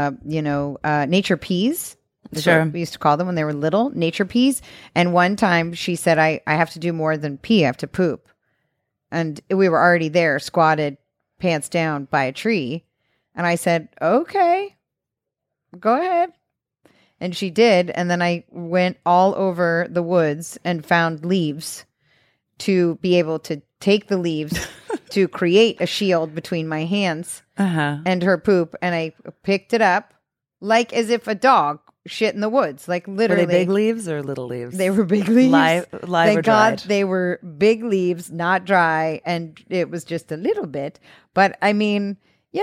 Speaker 1: nature peas.
Speaker 2: Sure.
Speaker 1: We used to call them when they were little, nature peas. And one time she said, I have to do more than pee, I have to poop. And we were already there, squatted, pants down by a tree. And I said, okay, go ahead. And she did. And then I went all over the woods and found leaves to be able to take the leaves to create a shield between my hands and her poop. And I picked it up as if a dog shit in the woods, literally.
Speaker 2: Were they big leaves or little leaves?
Speaker 1: They were big leaves.
Speaker 2: Live
Speaker 1: Thank
Speaker 2: or
Speaker 1: God
Speaker 2: dried?
Speaker 1: they were big leaves, not dry. And it was just a little bit. But I mean,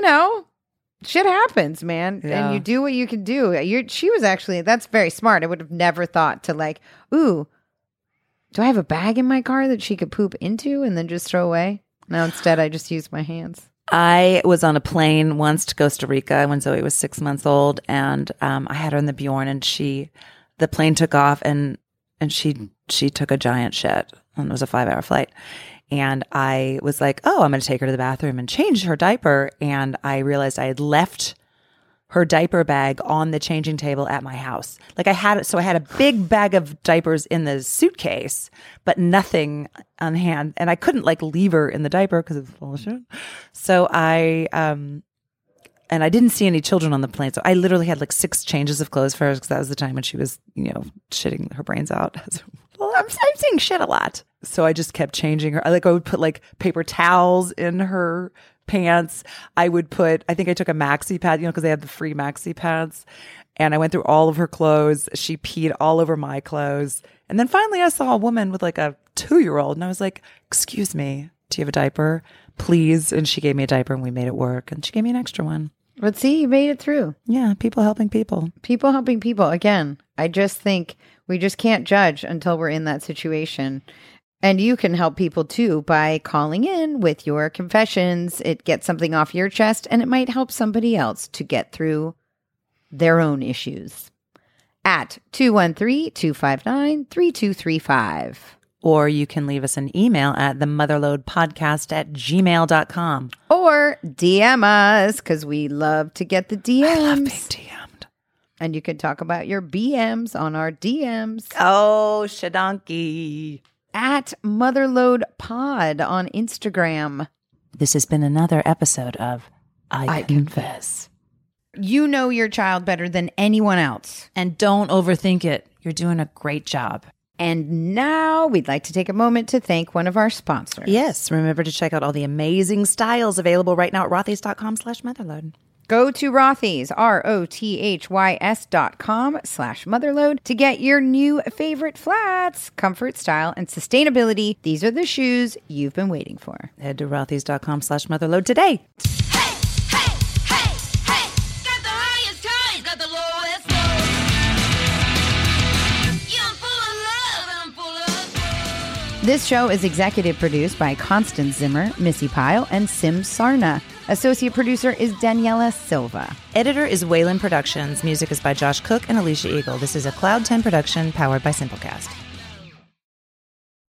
Speaker 1: shit happens, man.
Speaker 2: Yeah.
Speaker 1: And you do what you can do. She was actually, that's very smart. I would have never thought to ooh, do I have a bag in my car that she could poop into and then just throw away? No, instead I just use my hands.
Speaker 2: I was on a plane once to Costa Rica when Zoe was 6 months old, and I had her in the Bjorn, and the plane took off, and she took a giant shit, and it was a 5-hour flight. And I was like, oh, I'm going to take her to the bathroom and change her diaper. And I realized I had left her diaper bag on the changing table at my house. I had a big bag of diapers in the suitcase, but nothing on hand. And I couldn't leave her in the diaper because it's full of shit. So and I didn't see any children on the plane. So I literally had 6 changes of clothes for her because that was the time when she was, shitting her brains out. Well, I'm saying shit a lot. So I just kept changing her. I would put paper towels in her pants. I think I took a maxi pad, because they had the free maxi pads. And I went through all of her clothes. She peed all over my clothes. And then finally I saw a woman with a 2-year-old. And I was like, excuse me, do you have a diaper? Please. And she gave me a diaper and we made it work. And she gave me an extra one.
Speaker 1: But see, you made it through.
Speaker 2: Yeah, people helping people.
Speaker 1: People helping people. Again, I just think we just can't judge until we're in that situation. And you can help people too by calling in with your confessions. It gets something off your chest and it might help somebody else to get through their own issues. At 213-259-3235.
Speaker 2: Or you can leave us an email at themotherloadpodcast@gmail.com.
Speaker 1: Or DM us, because we love to get the DMs.
Speaker 2: I love being DM'd.
Speaker 1: And you can talk about your BMs on our DMs.
Speaker 2: Oh, shadonkey.
Speaker 1: At Motherload Pod on Instagram.
Speaker 2: This has been another episode of I Confess.
Speaker 1: You know your child better than anyone else.
Speaker 2: And don't overthink it. You're doing a great job.
Speaker 1: And now we'd like to take a moment to thank one of our sponsors.
Speaker 2: Yes, remember to check out all the amazing styles available right now at rothys.com/motherload.
Speaker 1: Go to Rothys, ROTHYS.com/motherload to get your new favorite flats. Comfort, style, and sustainability. These are the shoes you've been waiting for.
Speaker 2: Head to rothys.com/motherload today.
Speaker 1: This show is executive produced by Constance Zimmer, Missy Pyle, and Sim Sarna. Associate producer is Daniela Silva.
Speaker 2: Editor is Wayland Productions. Music is by Josh Cook and Alicia Eagle. This is a Cloud 10 production powered by Simplecast.